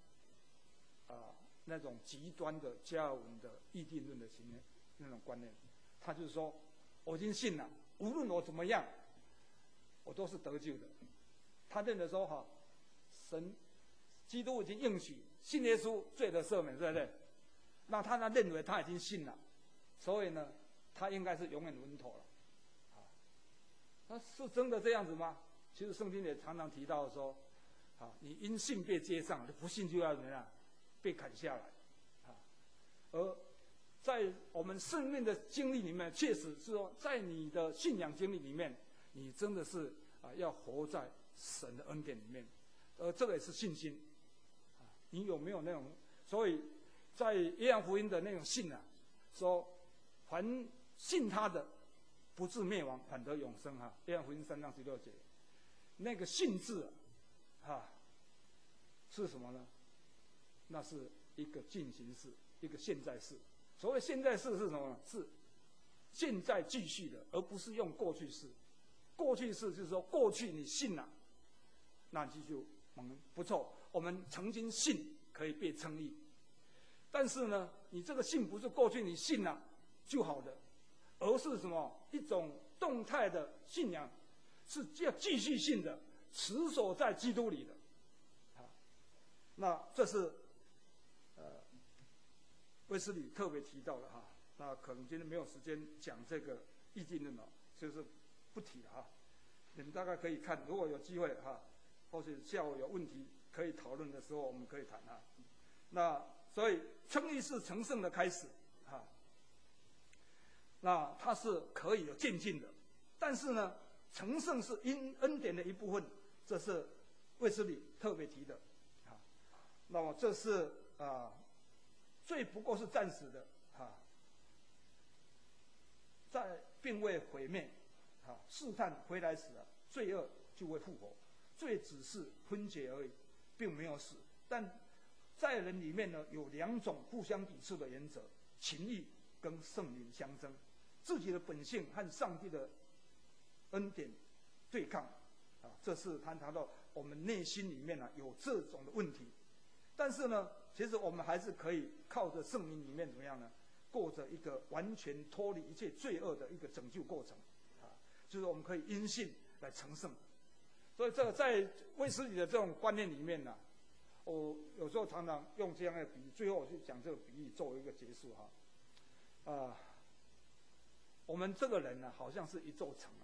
那种极端的加尔文的议定论的那种观念。他就是说，我已经信了，无论我怎么样，我都是得救的。他认为说神基督已经应许信耶稣罪得赦免，对不对？那他认为他已经信了，所以呢，他应该是永远稳妥了。那是真的这样子吗？其实圣经也常常提到说，你因信被接上，不信就要怎么样？被砍下来。而在我们生命的经历里面，确实是说，在你的信仰经历里面，你真的是要活在神的恩典里面，而这个也是信心。你有没有那种？所以在约翰福音的那种信啊，说凡信他的，不至灭亡，反得永生。约翰福音3章16节，那个信字是什么呢？那是一个进行式，一个现在式。所谓现在式是什么呢？是现在继续的，而不是用过去式。过去式就是说，过去你信了，那就不错，我们曾经信可以被称义。但是呢，你这个信不是过去你信了就好的，而是什么？一种动态的信仰，是要继续信的，持守在基督里的。那这是卫斯理特别提到的那可能今天没有时间讲这个意境论就是不提了你们大概可以看，如果有机会或者下午有问题可以讨论的时候，我们可以谈那所以称义是成圣的开始那它是可以有渐进的，但是呢，成圣是因恩典的一部分，这是卫斯理特别提的那么这是罪不过是暂时的在并未毁灭试探回来时罪恶就会复活，罪只是分解而已，并没有死。但在人里面呢，有2种互相抵触的原则：情欲跟圣灵相争，自己的本性和上帝的恩典对抗这是谈到我们内心里面有这种的问题。但是呢，其实我们还是可以靠着圣灵里面怎么样呢？过着一个完全脱离一切罪恶的一个拯救过程就是我们可以因信来成圣。所以这个在卫斯理的这种观念里面呢，我有时候常常用这样的比喻，最后我就讲这个比喻作为一个结束我们这个人呢，好像是一座城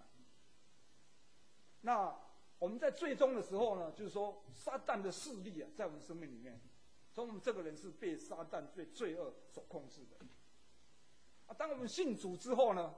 那我们在最终的时候呢，就是说撒旦的势力在我们生命里面，所以我们这个人是被撒旦对罪恶所控制的当我们信主之后呢，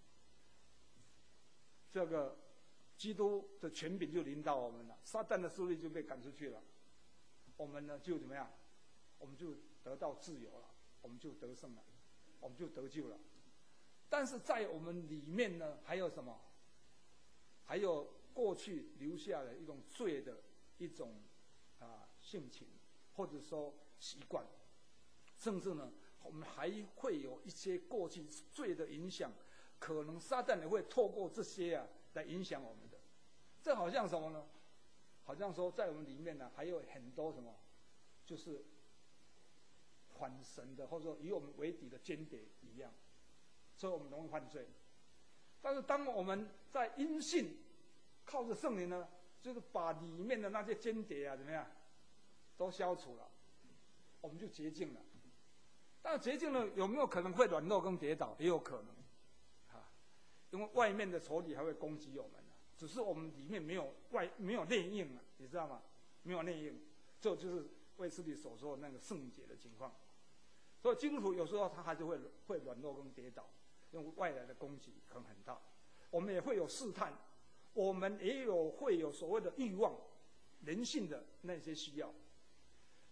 这个基督的权柄就临到我们了，撒旦的势力就被赶出去了，我们呢就怎么样？我们就得到自由了，我们就得胜了，我们就得救了。但是在我们里面呢，还有什么？还有过去留下的一种罪的一种性情，或者说习惯，甚至呢，我们还会有一些过去罪的影响，可能撒旦也会透过这些来影响我们的。这好像什么呢？好像说在我们里面呢，还有很多什么，就是反神的，或者说与我们为敌的间谍一样，所以我们容易犯罪。但是当我们在因信靠着圣灵呢，就是把里面的那些间谍怎么样，都消除了，我们就洁净了。但洁净了有没有可能会软弱跟跌倒？也有可能因为外面的仇敌还会攻击我们只是我们里面没有内应你知道吗？没有内应，这就是卫斯理所说的那个圣洁的情况。所以基督徒有时候他还是会软弱跟跌倒，因为外来的攻击可能很大。我们也会有试探，我们也会有所谓的欲望，人性的那些需要。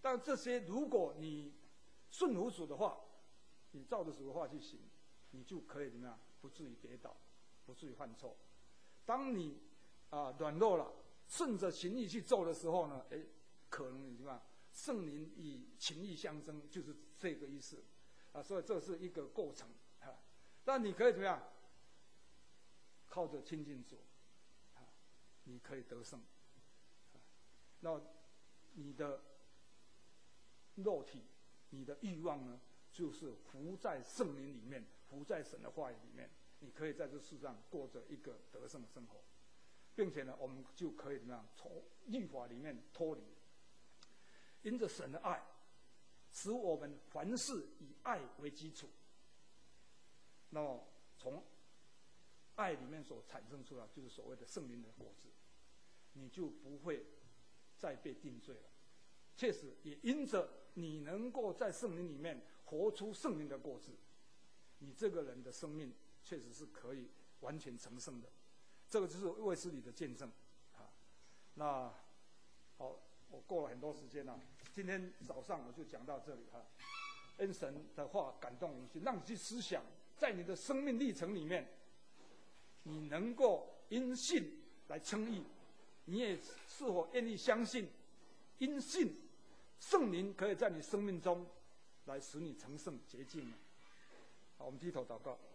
但这些如果你顺服主的话，你照着主的话去行，你就可以怎么样？不至于跌倒，不至于犯错。当你软弱了，顺着情意去做的时候呢，可能你怎么样？圣灵以情意相争，就是这个意思所以这是一个过程但你可以怎么样？靠着亲近主你可以得胜那你的肉体、你的欲望呢，就是伏在圣灵里面，伏在神的话语里面，你可以在这世上过着一个得胜的生活，并且呢，我们就可以怎么样？从律法里面脱离，因着神的爱，使我们凡事以爱为基础。那么从爱里面所产生出来，就是所谓的圣灵的果子，你就不会再被定罪了。确实，也因着你能够在圣灵里面活出圣灵的果子，你这个人的生命确实是可以完全成圣的。这个就是卫斯理的见证那好，我过了很多时间了，今天早上我就讲到这里因神的话感动你，让你去思想，在你的生命历程里面，你能够因信来称义，你也是否愿意相信，因信圣灵可以在你生命中来使你成圣洁净呢？好，我们低头祷告。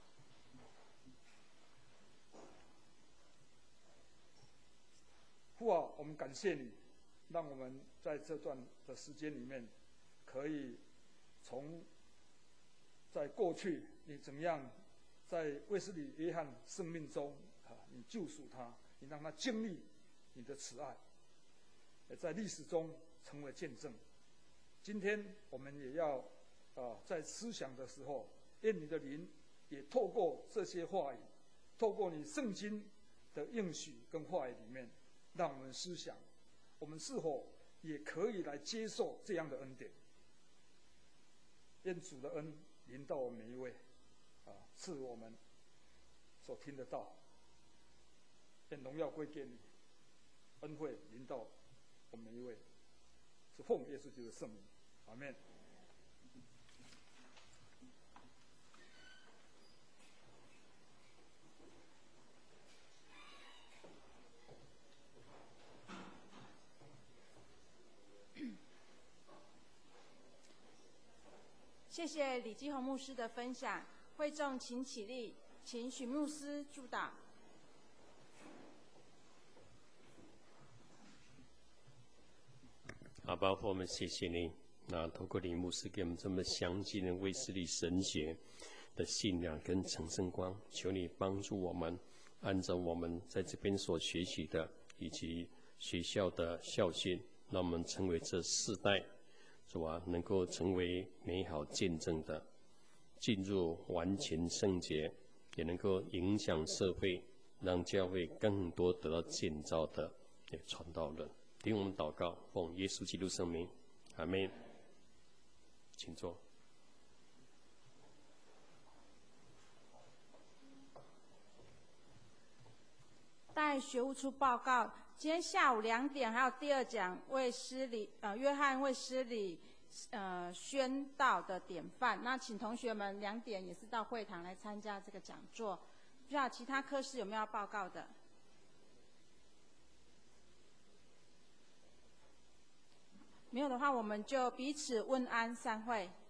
父啊，我们感谢你，让我们在这段的时间里面，可以从在过去你怎么样在卫斯理约翰生命中你救赎他，你让他经历你的慈爱，也在历史中成为见证。今天我们也要在思想的时候，愿你的灵也透过这些话语，透过你圣经的应许跟话语里面，让我们思想，我们是否也可以来接受这样的恩典。愿主的恩临到我们每一位赐我们所听得到，愿荣耀归给你，恩惠临到我们每一位，是奉耶稣基督的圣名，阿们。 谢谢李基宏牧师的分享，会众请起立，请许牧师祝祷。 阿爸父，我们谢谢你。透过李牧师给我们这么详尽的卫斯理神学的信仰跟成圣观，求你帮助我们，按照我们在这边所学习的，以及学校的校训，让我们成为这世代是吧？能够成为美好见证的，进入完全圣洁，也能够影响社会，让教会更多得到建造的传道人。听我们祷告，奉耶稣基督圣名，阿们。请坐。 待学务处报告，今天下午2点还有第二讲卫斯理约翰卫斯理宣道的典范。那请同学们2点也是到会堂来参加这个讲座。不知道其他科室有没有要报告的？没有的话，我们就彼此问安散会。